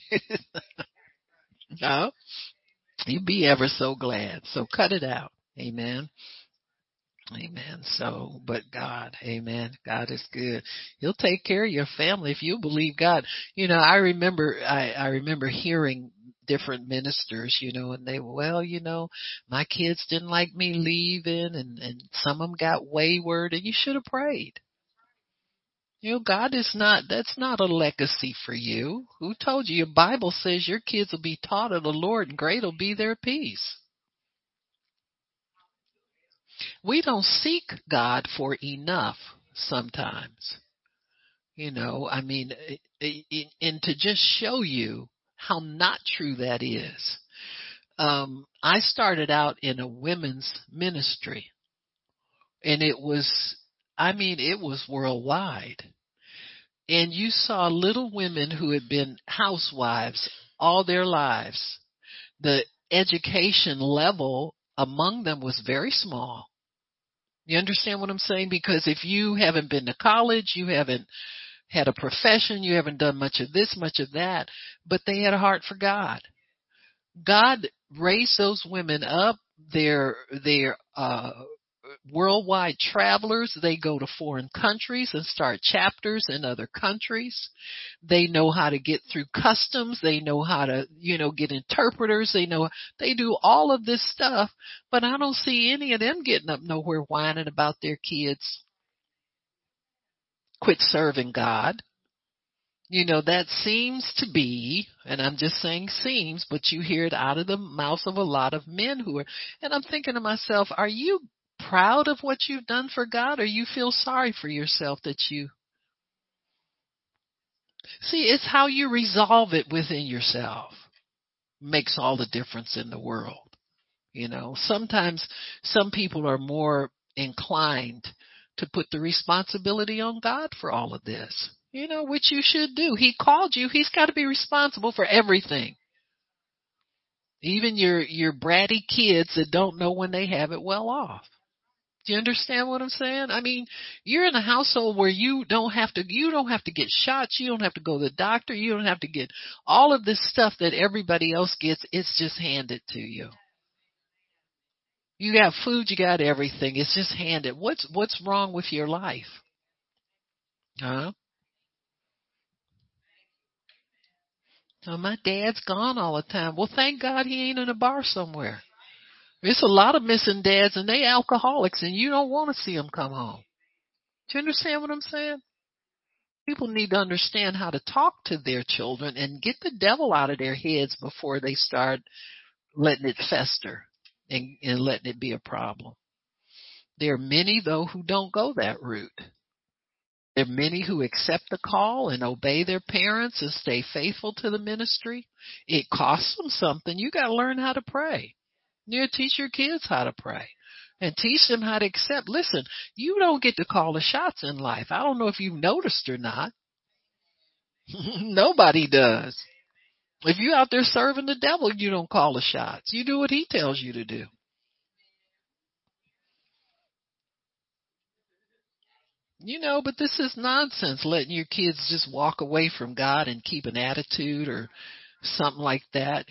No, you'd be ever so glad. So cut it out. Amen. Amen. So, but God, amen. God is good. He'll take care of your family if you believe God. I remember hearing different ministers, and they, my kids didn't like me leaving, and some of them got wayward, and you should have prayed. That's not a legacy for you. Who told you? Your Bible says your kids will be taught of the Lord and great will be their peace. We don't seek God for enough sometimes. And to just show you how not true that is. I started out in a women's ministry, and it was worldwide. And you saw little women who had been housewives all their lives. The education level among them was very small. You understand what I'm saying? Because if you haven't been to college, you haven't had a profession, you haven't done much of this, much of that, but they had a heart for God. God raised those women up. Their worldwide travelers. They go to foreign countries and start chapters in other countries. They know how to get through customs. They know how to, get interpreters. They do all of this stuff, but I don't see any of them getting up nowhere whining about their kids quit serving God. That seems to be, and I'm just saying seems, but you hear it out of the mouths of a lot of men and I'm thinking to myself, are you proud of what you've done for God, or you feel sorry for yourself that you see? It's how you resolve it within yourself makes all the difference in the world. Sometimes some people are more inclined to put the responsibility on God for all of this, which you should do. He called you. He's got to be responsible for everything. Even your bratty kids that don't know when they have it well off. Do you understand what I'm saying? I mean, you're in a household where you don't have to get shots. You don't have to go to the doctor. You don't have to get all of this stuff that everybody else gets. It's just handed to you. You got food, you got everything. It's just handed. What's wrong with your life? Huh? Oh, my dad's gone all the time. Well, thank God he ain't in a bar somewhere. There's a lot of missing dads, and they alcoholics, and you don't want to see them come home. Do you understand what I'm saying? People need to understand how to talk to their children and get the devil out of their heads before they start letting it fester and letting it be a problem. There are many, though, who don't go that route. There are many who accept the call and obey their parents and stay faithful to the ministry. It costs them something. You got to learn how to pray. You teach your kids how to pray and teach them how to accept. Listen, you don't get to call the shots in life. I don't know if you've noticed or not. Nobody does. If you're out there serving the devil, you don't call the shots. You do what he tells you to do. But this is nonsense, letting your kids just walk away from God and keep an attitude or something like that,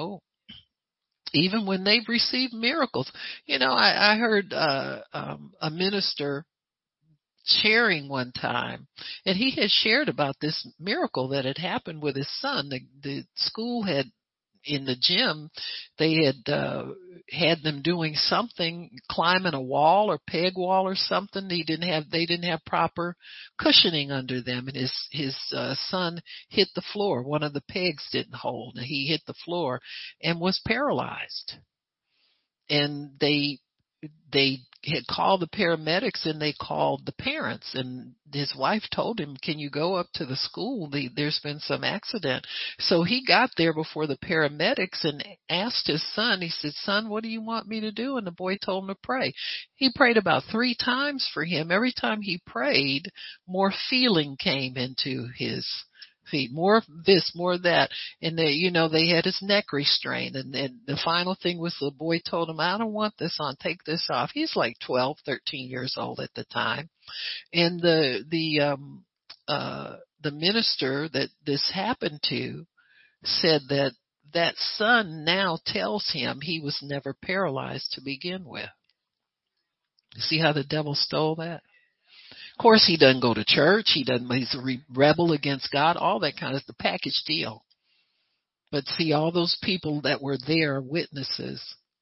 even when they've received miracles. I heard a minister sharing one time, and he had shared about this miracle that had happened with his son. The school had, in the gym, they had them doing something, climbing a wall or peg wall or something. They didn't have proper cushioning under them, and his son hit the floor. One of the pegs didn't hold, and he hit the floor and was paralyzed. And they had called the paramedics, and they called the parents, and his wife told him, can you go up to the school? There's been some accident. So he got there before the paramedics and asked his son, he said, son, what do you want me to do? And the boy told him to pray. He prayed about 3 times for him. Every time he prayed, more feeling came into his feet, more of this, more of that. And they had his neck restrained. And then the final thing was the boy told him, I don't want this on, take this off. He's like 12, 13 years old at the time. And the minister that this happened to said that son now tells him he was never paralyzed to begin with. See how the devil stole that? Of course, he doesn't go to church. He's a rebel against God, all that kind of the package deal. But see, all those people that were there are witnesses.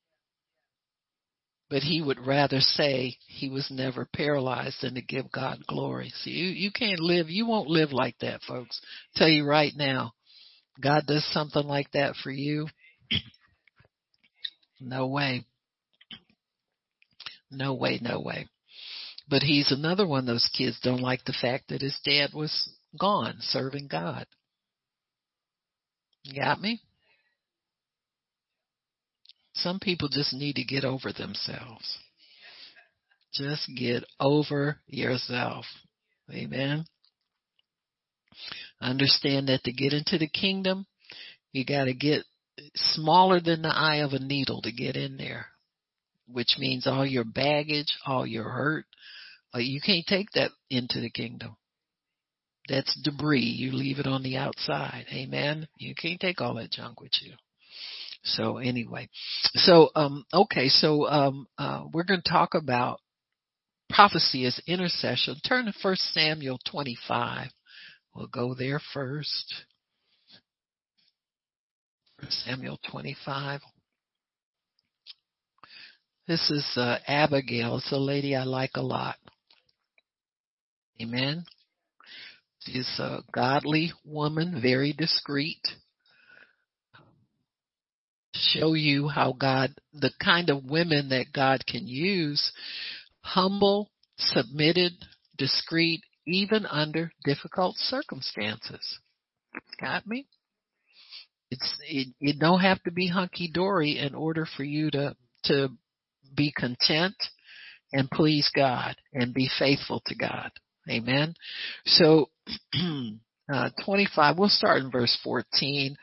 But he would rather say he was never paralyzed than to give God glory. See, you can't live, you won't live like that, folks. I'll tell you right now, God does something like that for you. No way. No way, no way. But he's another one of those kids don't like the fact that his dad was gone serving God. You got me? Some people just need to get over themselves. Just get over yourself. Amen. Understand that to get into the kingdom, you got to get smaller than the eye of a needle to get in there, which means all your baggage, all your hurt, you can't take that into the kingdom. That's debris. You leave it on the outside. Amen. You can't take all that junk with you. So anyway, so we're going to talk about prophecy as intercession. Turn to 1 Samuel 25. We'll go there first. 1 Samuel 25. This is Abigail. It's a lady I like a lot. Amen. She's a godly woman, very discreet. Show you how God, the kind of women that God can use, humble, submitted, discreet, even under difficult circumstances. Got me? You don't have to be hunky dory in order for you to be content and please God and be faithful to God. Amen. So 25, we'll start in verse 14.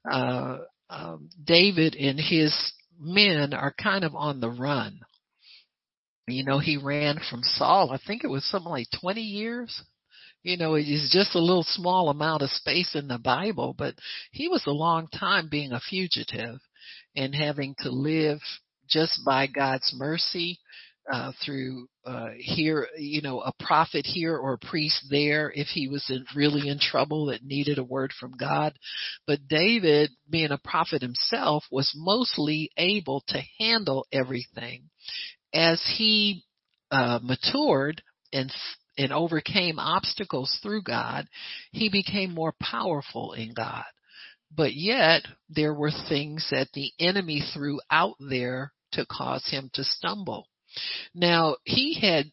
David and his men are kind of on the run. You know, he ran from Saul. I think it was something like 20 years. You know, it's just a little small amount of space in the Bible, but he was a long time being a fugitive and having to live just by God's mercy through here, you know, a prophet here or a priest there if he was really in trouble that needed a word from God. But David, being a prophet himself, was mostly able to handle everything. As he matured and overcame obstacles through God, he became more powerful in God. But yet there were things that the enemy threw out there to cause him to stumble. Now he had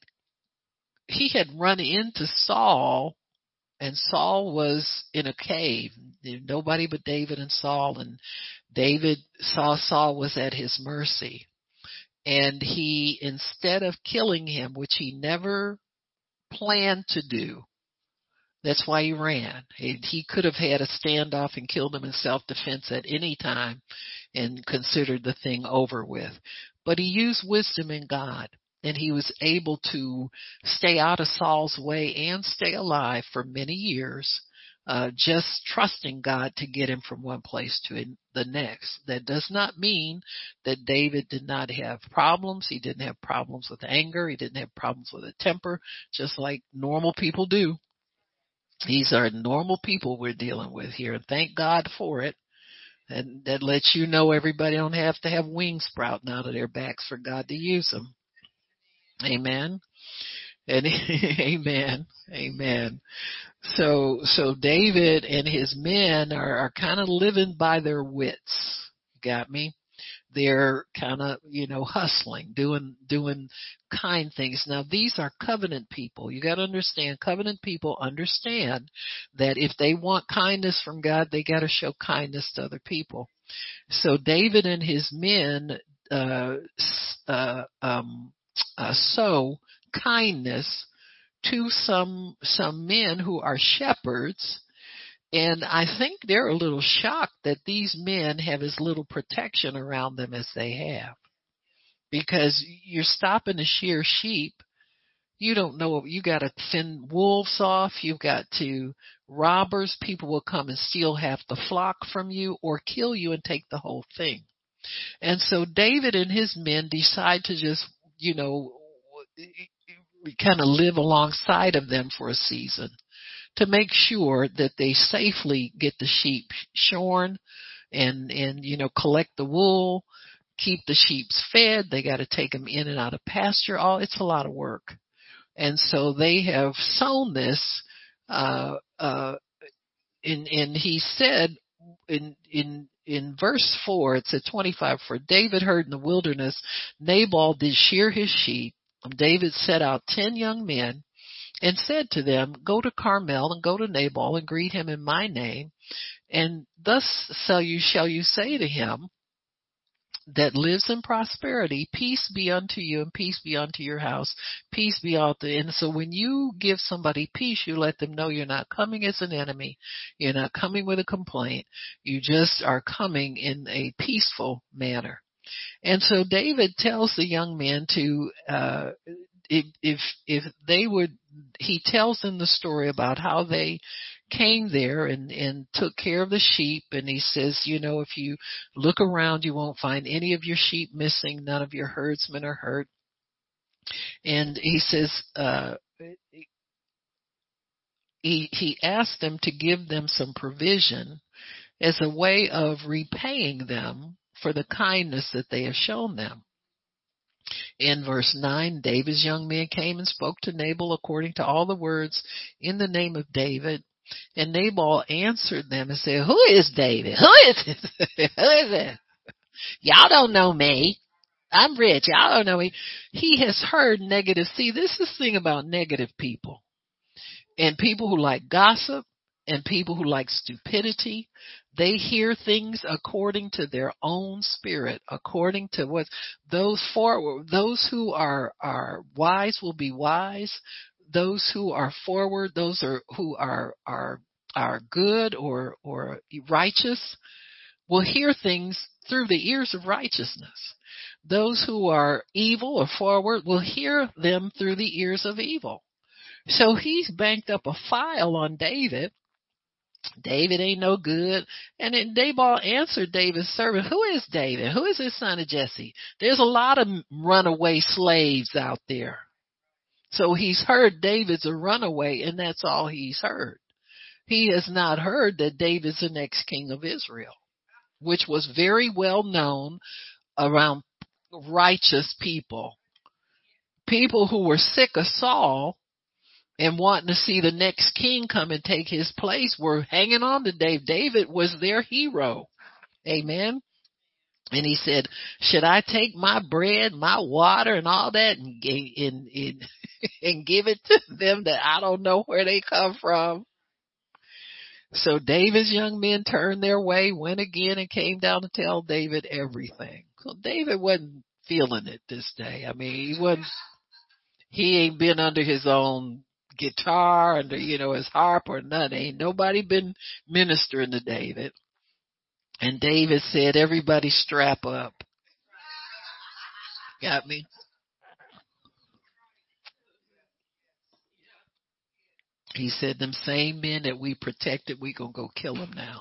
run into Saul, and Saul was in a cave. Nobody but David and Saul, and David saw Saul was at his mercy. And he, instead of killing him, which he never planned to do, that's why he ran. He could have had a standoff and killed him in self-defense at any time and considered the thing over with. But he used wisdom in God, and he was able to stay out of Saul's way and stay alive for many years, just trusting God to get him from one place to the next. That does not mean that David did not have problems. He didn't have problems with anger. He didn't have problems with a temper, just like normal people do. These are normal people we're dealing with here, and thank God for it. And that lets you know everybody don't have to have wings sprouting out of their backs for God to use them. Amen. And amen. Amen. So David and his men are kind of living by their wits. Got me? They're kind of, hustling, doing kind things. Now, these are covenant people. You got to understand, covenant people understand that if they want kindness from God, they got to show kindness to other people. So David and his men sow kindness to some men who are shepherds. And I think they're a little shocked that these men have as little protection around them as they have. Because you're stopping to shear sheep. You don't know, you got to fend wolves off. You've got to, robbers, people will come and steal half the flock from you or kill you and take the whole thing. And so David and his men decide to just, kind of live alongside of them for a season, to make sure that they safely get the sheep shorn and collect the wool, keep the sheep fed. They got to take them in and out of pasture. It's a lot of work. And so they have sown this, and he said in verse 4, it said 25, for David heard in the wilderness, Nabal did shear his sheep. David set out 10 young men and said to them, go to Carmel and go to Nabal and greet him in my name. And thus shall you say to him that lives in prosperity, peace be unto you and peace be unto your house, peace be unto. And so when you give somebody peace, you let them know you're not coming as an enemy. You're not coming with a complaint. You just are coming in a peaceful manner. And so David tells the young men to, if they would, he tells them the story about how they came there and took care of the sheep. And he says, if you look around, you won't find any of your sheep missing. None of your herdsmen are hurt. And he says, he asked them to give them some provision as a way of repaying them for the kindness that they have shown them. In verse 9, David's young men came and spoke to Nabal according to all the words in the name of David. And Nabal answered them and said, "Who is David? Who is it? Who is it? Y'all don't know me. I'm rich. Y'all don't know me." He has heard negative. See, this is the thing about negative people. And people who like gossip and people who like stupidity, they hear things according to their own spirit, according to what those who are wise will be wise. Those who are forward, who are good or righteous will hear things through the ears of righteousness. Those who are evil or forward will hear them through the ears of evil. So he's banked up a file on David. David ain't no good. And then Nabal answered David's servant, "Who is David? Who is his son of Jesse? There's a lot of runaway slaves out there." So he's heard David's a runaway, and that's all he's heard. He has not heard that David's the next king of Israel, which was very well known around righteous people. People who were sick of Saul and wanting to see the next king come and take his place were hanging on to David. David was their hero. Amen. And he said, "Should I take my bread, my water, and all that and give it to them that I don't know where they come from?" So David's young men turned their way, went again, and came down to tell David everything. So David wasn't feeling it this day. I mean, he ain't been under his own guitar, under, his harp or nothing. Ain't nobody been ministering to David. And David said, "Everybody strap up." Got me? He said, "Them same men that we protected, we gonna go kill them now."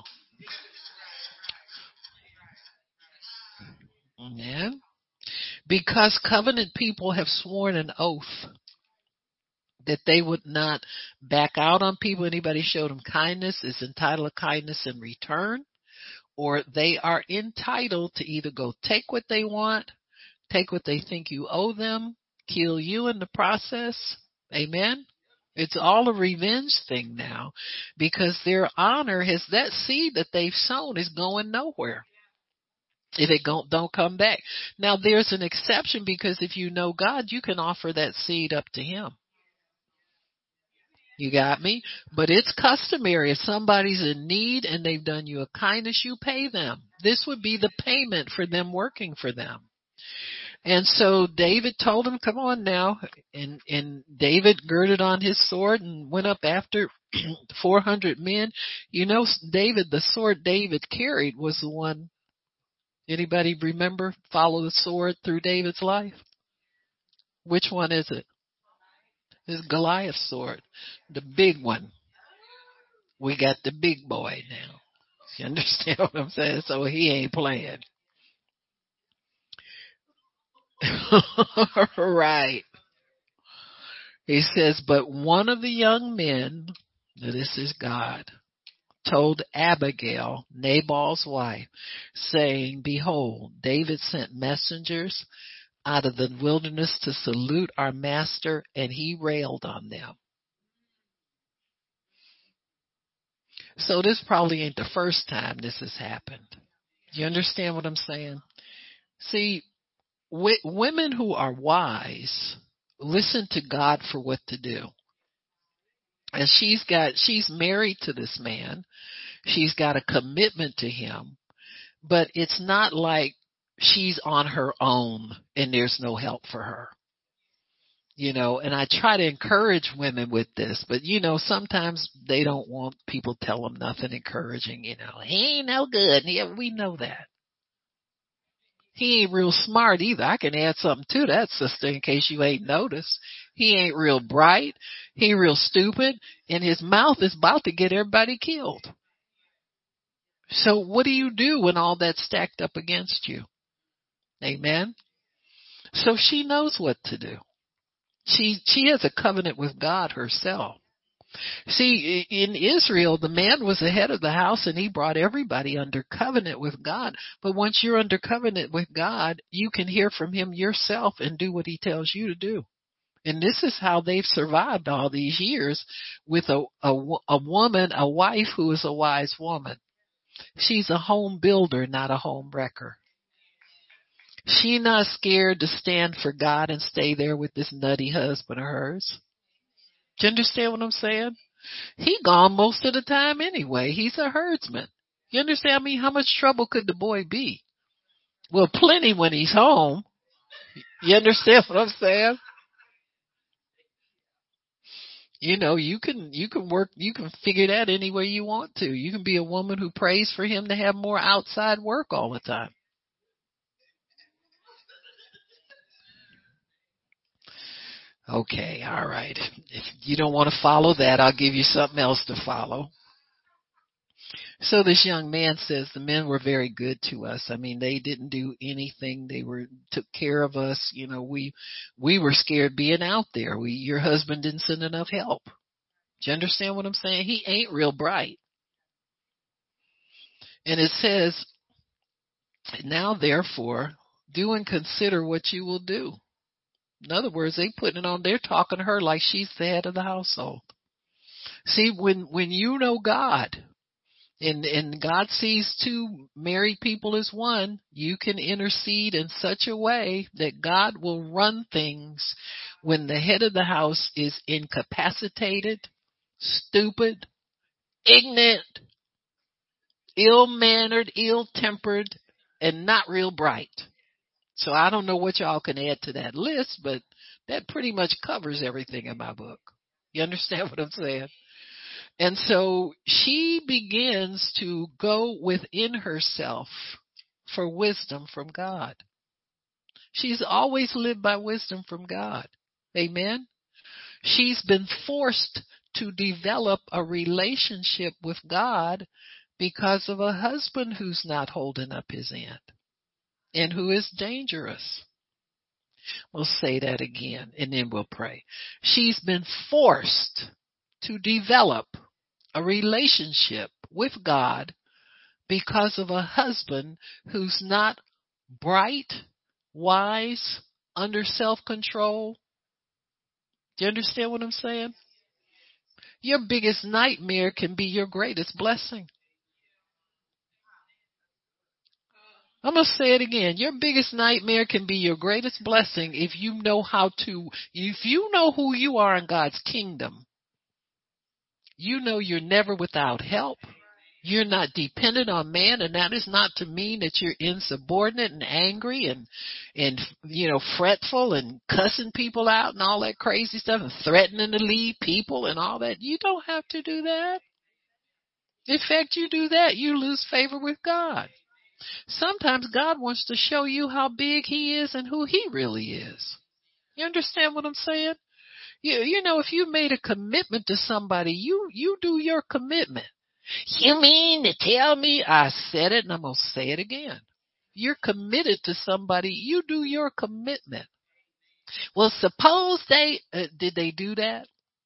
Amen. Because covenant people have sworn an oath that they would not back out on people. Anybody showed them kindness is entitled to kindness in return, or they are entitled to either go take what they want, take what they think you owe them, kill you in the process. Amen. It's all a revenge thing now, because their honor has, that seed that they've sown is going nowhere if it don't come back. Now there's an exception, because if you know God, you can offer that seed up to him. You got me? But it's customary. If somebody's in need and they've done you a kindness, you pay them. This would be the payment for them working for them. And so David told him, "Come on now." And David girded on his sword and went up after 400 men. David, the sword David carried was the one. Anybody remember? Follow the sword through David's life? Which one is it? It's Goliath's sword, the big one. We got the big boy now. You understand what I'm saying? So he ain't playing. Right. He says, "But one of the young men," this is God, "told Abigail, Nabal's wife, saying, 'Behold, David sent messengers out of the wilderness to salute our master, and he railed on them.'" So this probably ain't the first time this has happened. You understand what I'm saying? See, women who are wise listen to God for what to do. And she's married to this man. She's got a commitment to him, but it's not like she's on her own and there's no help for her. And I try to encourage women with this, but sometimes they don't want people tell them nothing encouraging. He ain't no good. Yeah, we know that. He ain't real smart either. I can add something to that, sister, in case you ain't noticed. He ain't real bright. He real stupid. And his mouth is about to get everybody killed. So what do you do when all that's stacked up against you? Amen. So she knows what to do. She has a covenant with God herself. See, in Israel, the man was the head of the house and he brought everybody under covenant with God. But once you're under covenant with God, you can hear from him yourself and do what he tells you to do. And this is how they've survived all these years with a woman, a wife who is a wise woman. She's a home builder, not a home wrecker. She not scared to stand for God and stay there with this nutty husband of hers. Do you understand what I'm saying? He gone most of the time anyway. He's a herdsman. You understand me? How much trouble could the boy be? Well, plenty when he's home. You understand what I'm saying? You know, you can work, you can figure that any way you want to. You can be a woman who prays for him to have more outside work all the time. Okay, all right. If you don't want to follow that, I'll give you something else to follow. So this young man says the men were very good to us. I mean, they didn't do anything. They took care of us. You know, we were scared being out there. Your husband didn't send enough help. Do you understand what I'm saying? He ain't real bright. And it says, now therefore, do and consider what you will do. In other words, they putting it on, they're talking to her like she's the head of the household. See, when you know God, and God sees two married people as one, you can intercede in such a way that God will run things when the head of the house is incapacitated, stupid, ignorant, ill-mannered, ill-tempered, and not real bright. So I don't know what y'all can add to that list, but that pretty much covers everything in my book. You understand what I'm saying? And so she begins to go within herself for wisdom from God. She's always lived by wisdom from God. Amen. She's been forced to develop a relationship with God because of a husband who's not holding up his end and who is dangerous. We'll say that again and then we'll pray. She's been forced to develop a relationship with God because of a husband who's not bright, wise, under self-control. Do you understand what I'm saying? Your biggest nightmare can be your greatest blessing. I'm going to say it again. Your biggest nightmare can be your greatest blessing if you know if you know who you are in God's kingdom. You know you're never without help. You're not dependent on man, and that is not to mean that you're insubordinate and angry and fretful and cussing people out and all that crazy stuff and threatening to leave people and all that. You don't have to do that. In fact, you do that, you lose favor with God. Sometimes God wants to show you how big he is and who he really is. You understand what I'm saying? You know, if you made a commitment to somebody, you do your commitment. You mean to tell me? I said it and I'm going to say it again. You're committed to somebody. You do your commitment. Well, suppose did they do that?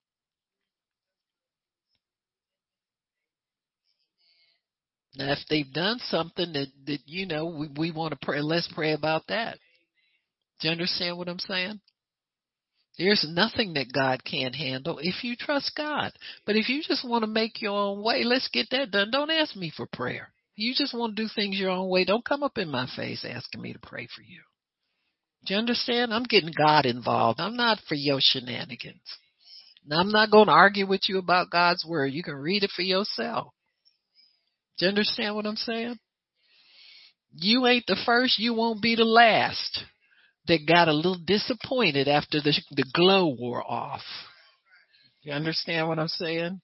Now, if they've done something that we want to pray, let's pray about that. Do you understand what I'm saying? There's nothing that God can't handle if you trust God. But if you just want to make your own way, let's get that done. Don't ask me for prayer. You just want to do things your own way. Don't come up in my face asking me to pray for you. Do you understand? I'm getting God involved. I'm not for your shenanigans. Now, I'm not going to argue with you about God's word. You can read it for yourself. Do you understand what I'm saying? You ain't the first. You won't be the last that got a little disappointed after the glow wore off. You understand what I'm saying?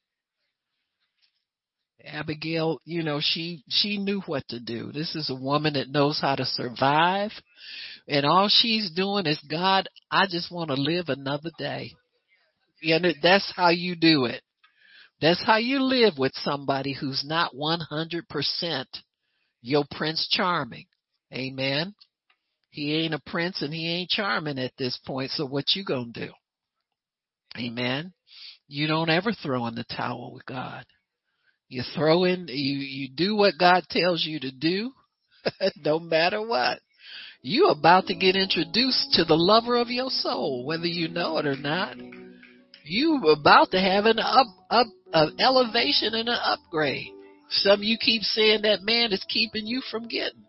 Abigail, she knew what to do. This is a woman that knows how to survive. And all she's doing is, God, I just want to live another day. That's how you do it. That's how you live with somebody who's not 100% your Prince Charming. Amen. He ain't a prince and he ain't charming at this point. So what you gonna do? Amen. You don't ever throw in the towel with God. You throw in, you do what God tells you to do, no matter what. You about to get introduced to the lover of your soul, whether you know it or not. You about to have an elevation and an upgrade. Some of you keep saying that man is keeping you from getting.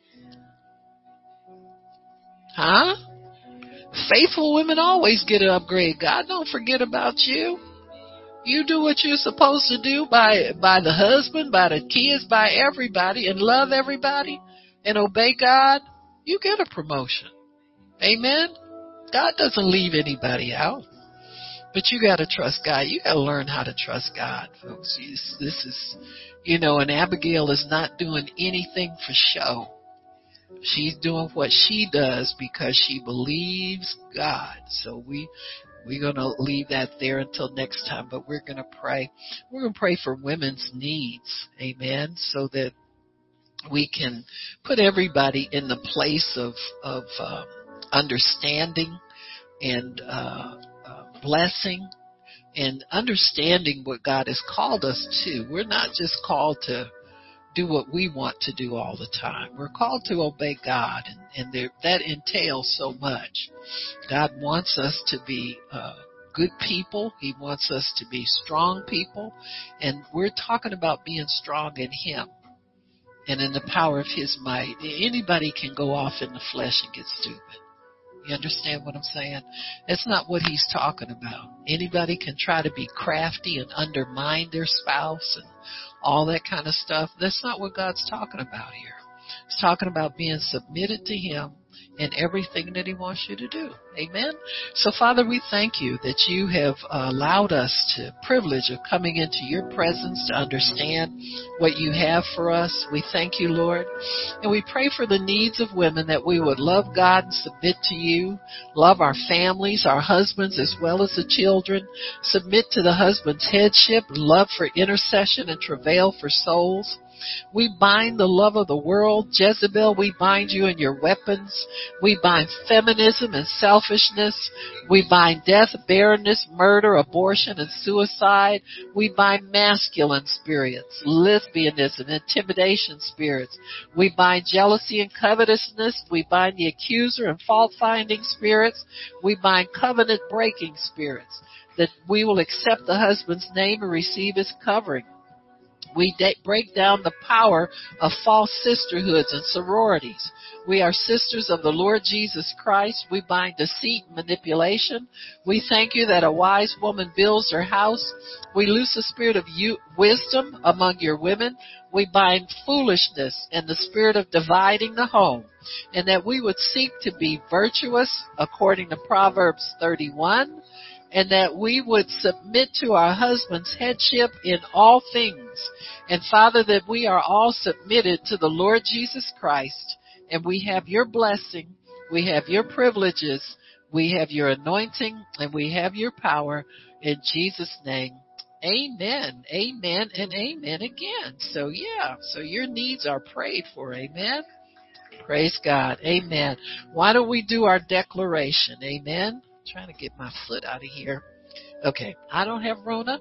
Huh? Faithful women always get an upgrade. God don't forget about you. You do what you're supposed to do by the husband, by the kids, by everybody, and love everybody and obey God, you get a promotion. Amen? God doesn't leave anybody out. But you got to trust God. You got to learn how to trust God, folks. This is, and Abigail is not doing anything for show. She's doing what she does because she believes God. So we're going to leave that there until next time, but we're going to pray. We're going to pray for women's needs, amen, so that we can put everybody in the place of understanding and blessing and understanding what God has called us to. We're not just called to do what we want to do all the time. We're called to obey God, and that entails so much. God wants us to be good people. He wants us to be strong people, and we're talking about being strong in Him and in the power of His might. Anybody can go off in the flesh and get stupid. You understand what I'm saying? That's not what He's talking about. Anybody can try to be crafty and undermine their spouse and all that kind of stuff. That's not what God's talking about here. He's talking about being submitted to Him in everything that He wants you to do. Amen? So, Father, we thank You that You have allowed us the privilege of coming into Your presence to understand what You have for us. We thank You, Lord. And we pray for the needs of women, that we would love God and submit to You, love our families, our husbands, as well as the children, submit to the husband's headship, love for intercession and travail for souls. We bind the love of the world. Jezebel, we bind you and your weapons. We bind feminism and selfishness. We bind death, barrenness, murder, abortion, and suicide. We bind masculine spirits, lesbianism, intimidation spirits. We bind jealousy and covetousness. We bind the accuser and fault-finding spirits. We bind covenant-breaking spirits, that we will accept the husband's name and receive his covering. We break down the power of false sisterhoods and sororities. We are sisters of the Lord Jesus Christ. We bind deceit and manipulation. We thank You that a wise woman builds her house. We loose the spirit of wisdom among Your women. We bind foolishness and the spirit of dividing the home, and that we would seek to be virtuous according to Proverbs 31. And that we would submit to our husband's headship in all things. And Father, that we are all submitted to the Lord Jesus Christ. And we have Your blessing, we have Your privileges, we have Your anointing, and we have Your power. In Jesus' name, amen, amen, and amen again. So your needs are prayed for, amen. Praise God, amen. Why don't we do our declaration, amen. Trying to get my foot out of here. Okay, I don't have Rona.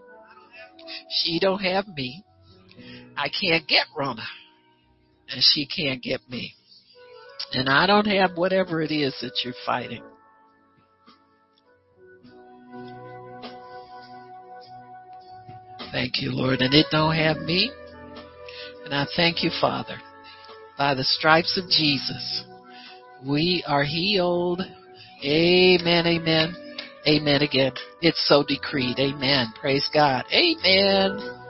She don't have me. I can't get Rona, and she can't get me. And I don't have whatever it is that you're fighting. Thank You, Lord. And it don't have me. And I thank You, Father. By the stripes of Jesus, we are healed. Amen, amen. Amen again. It's so decreed. Amen. Praise God. Amen.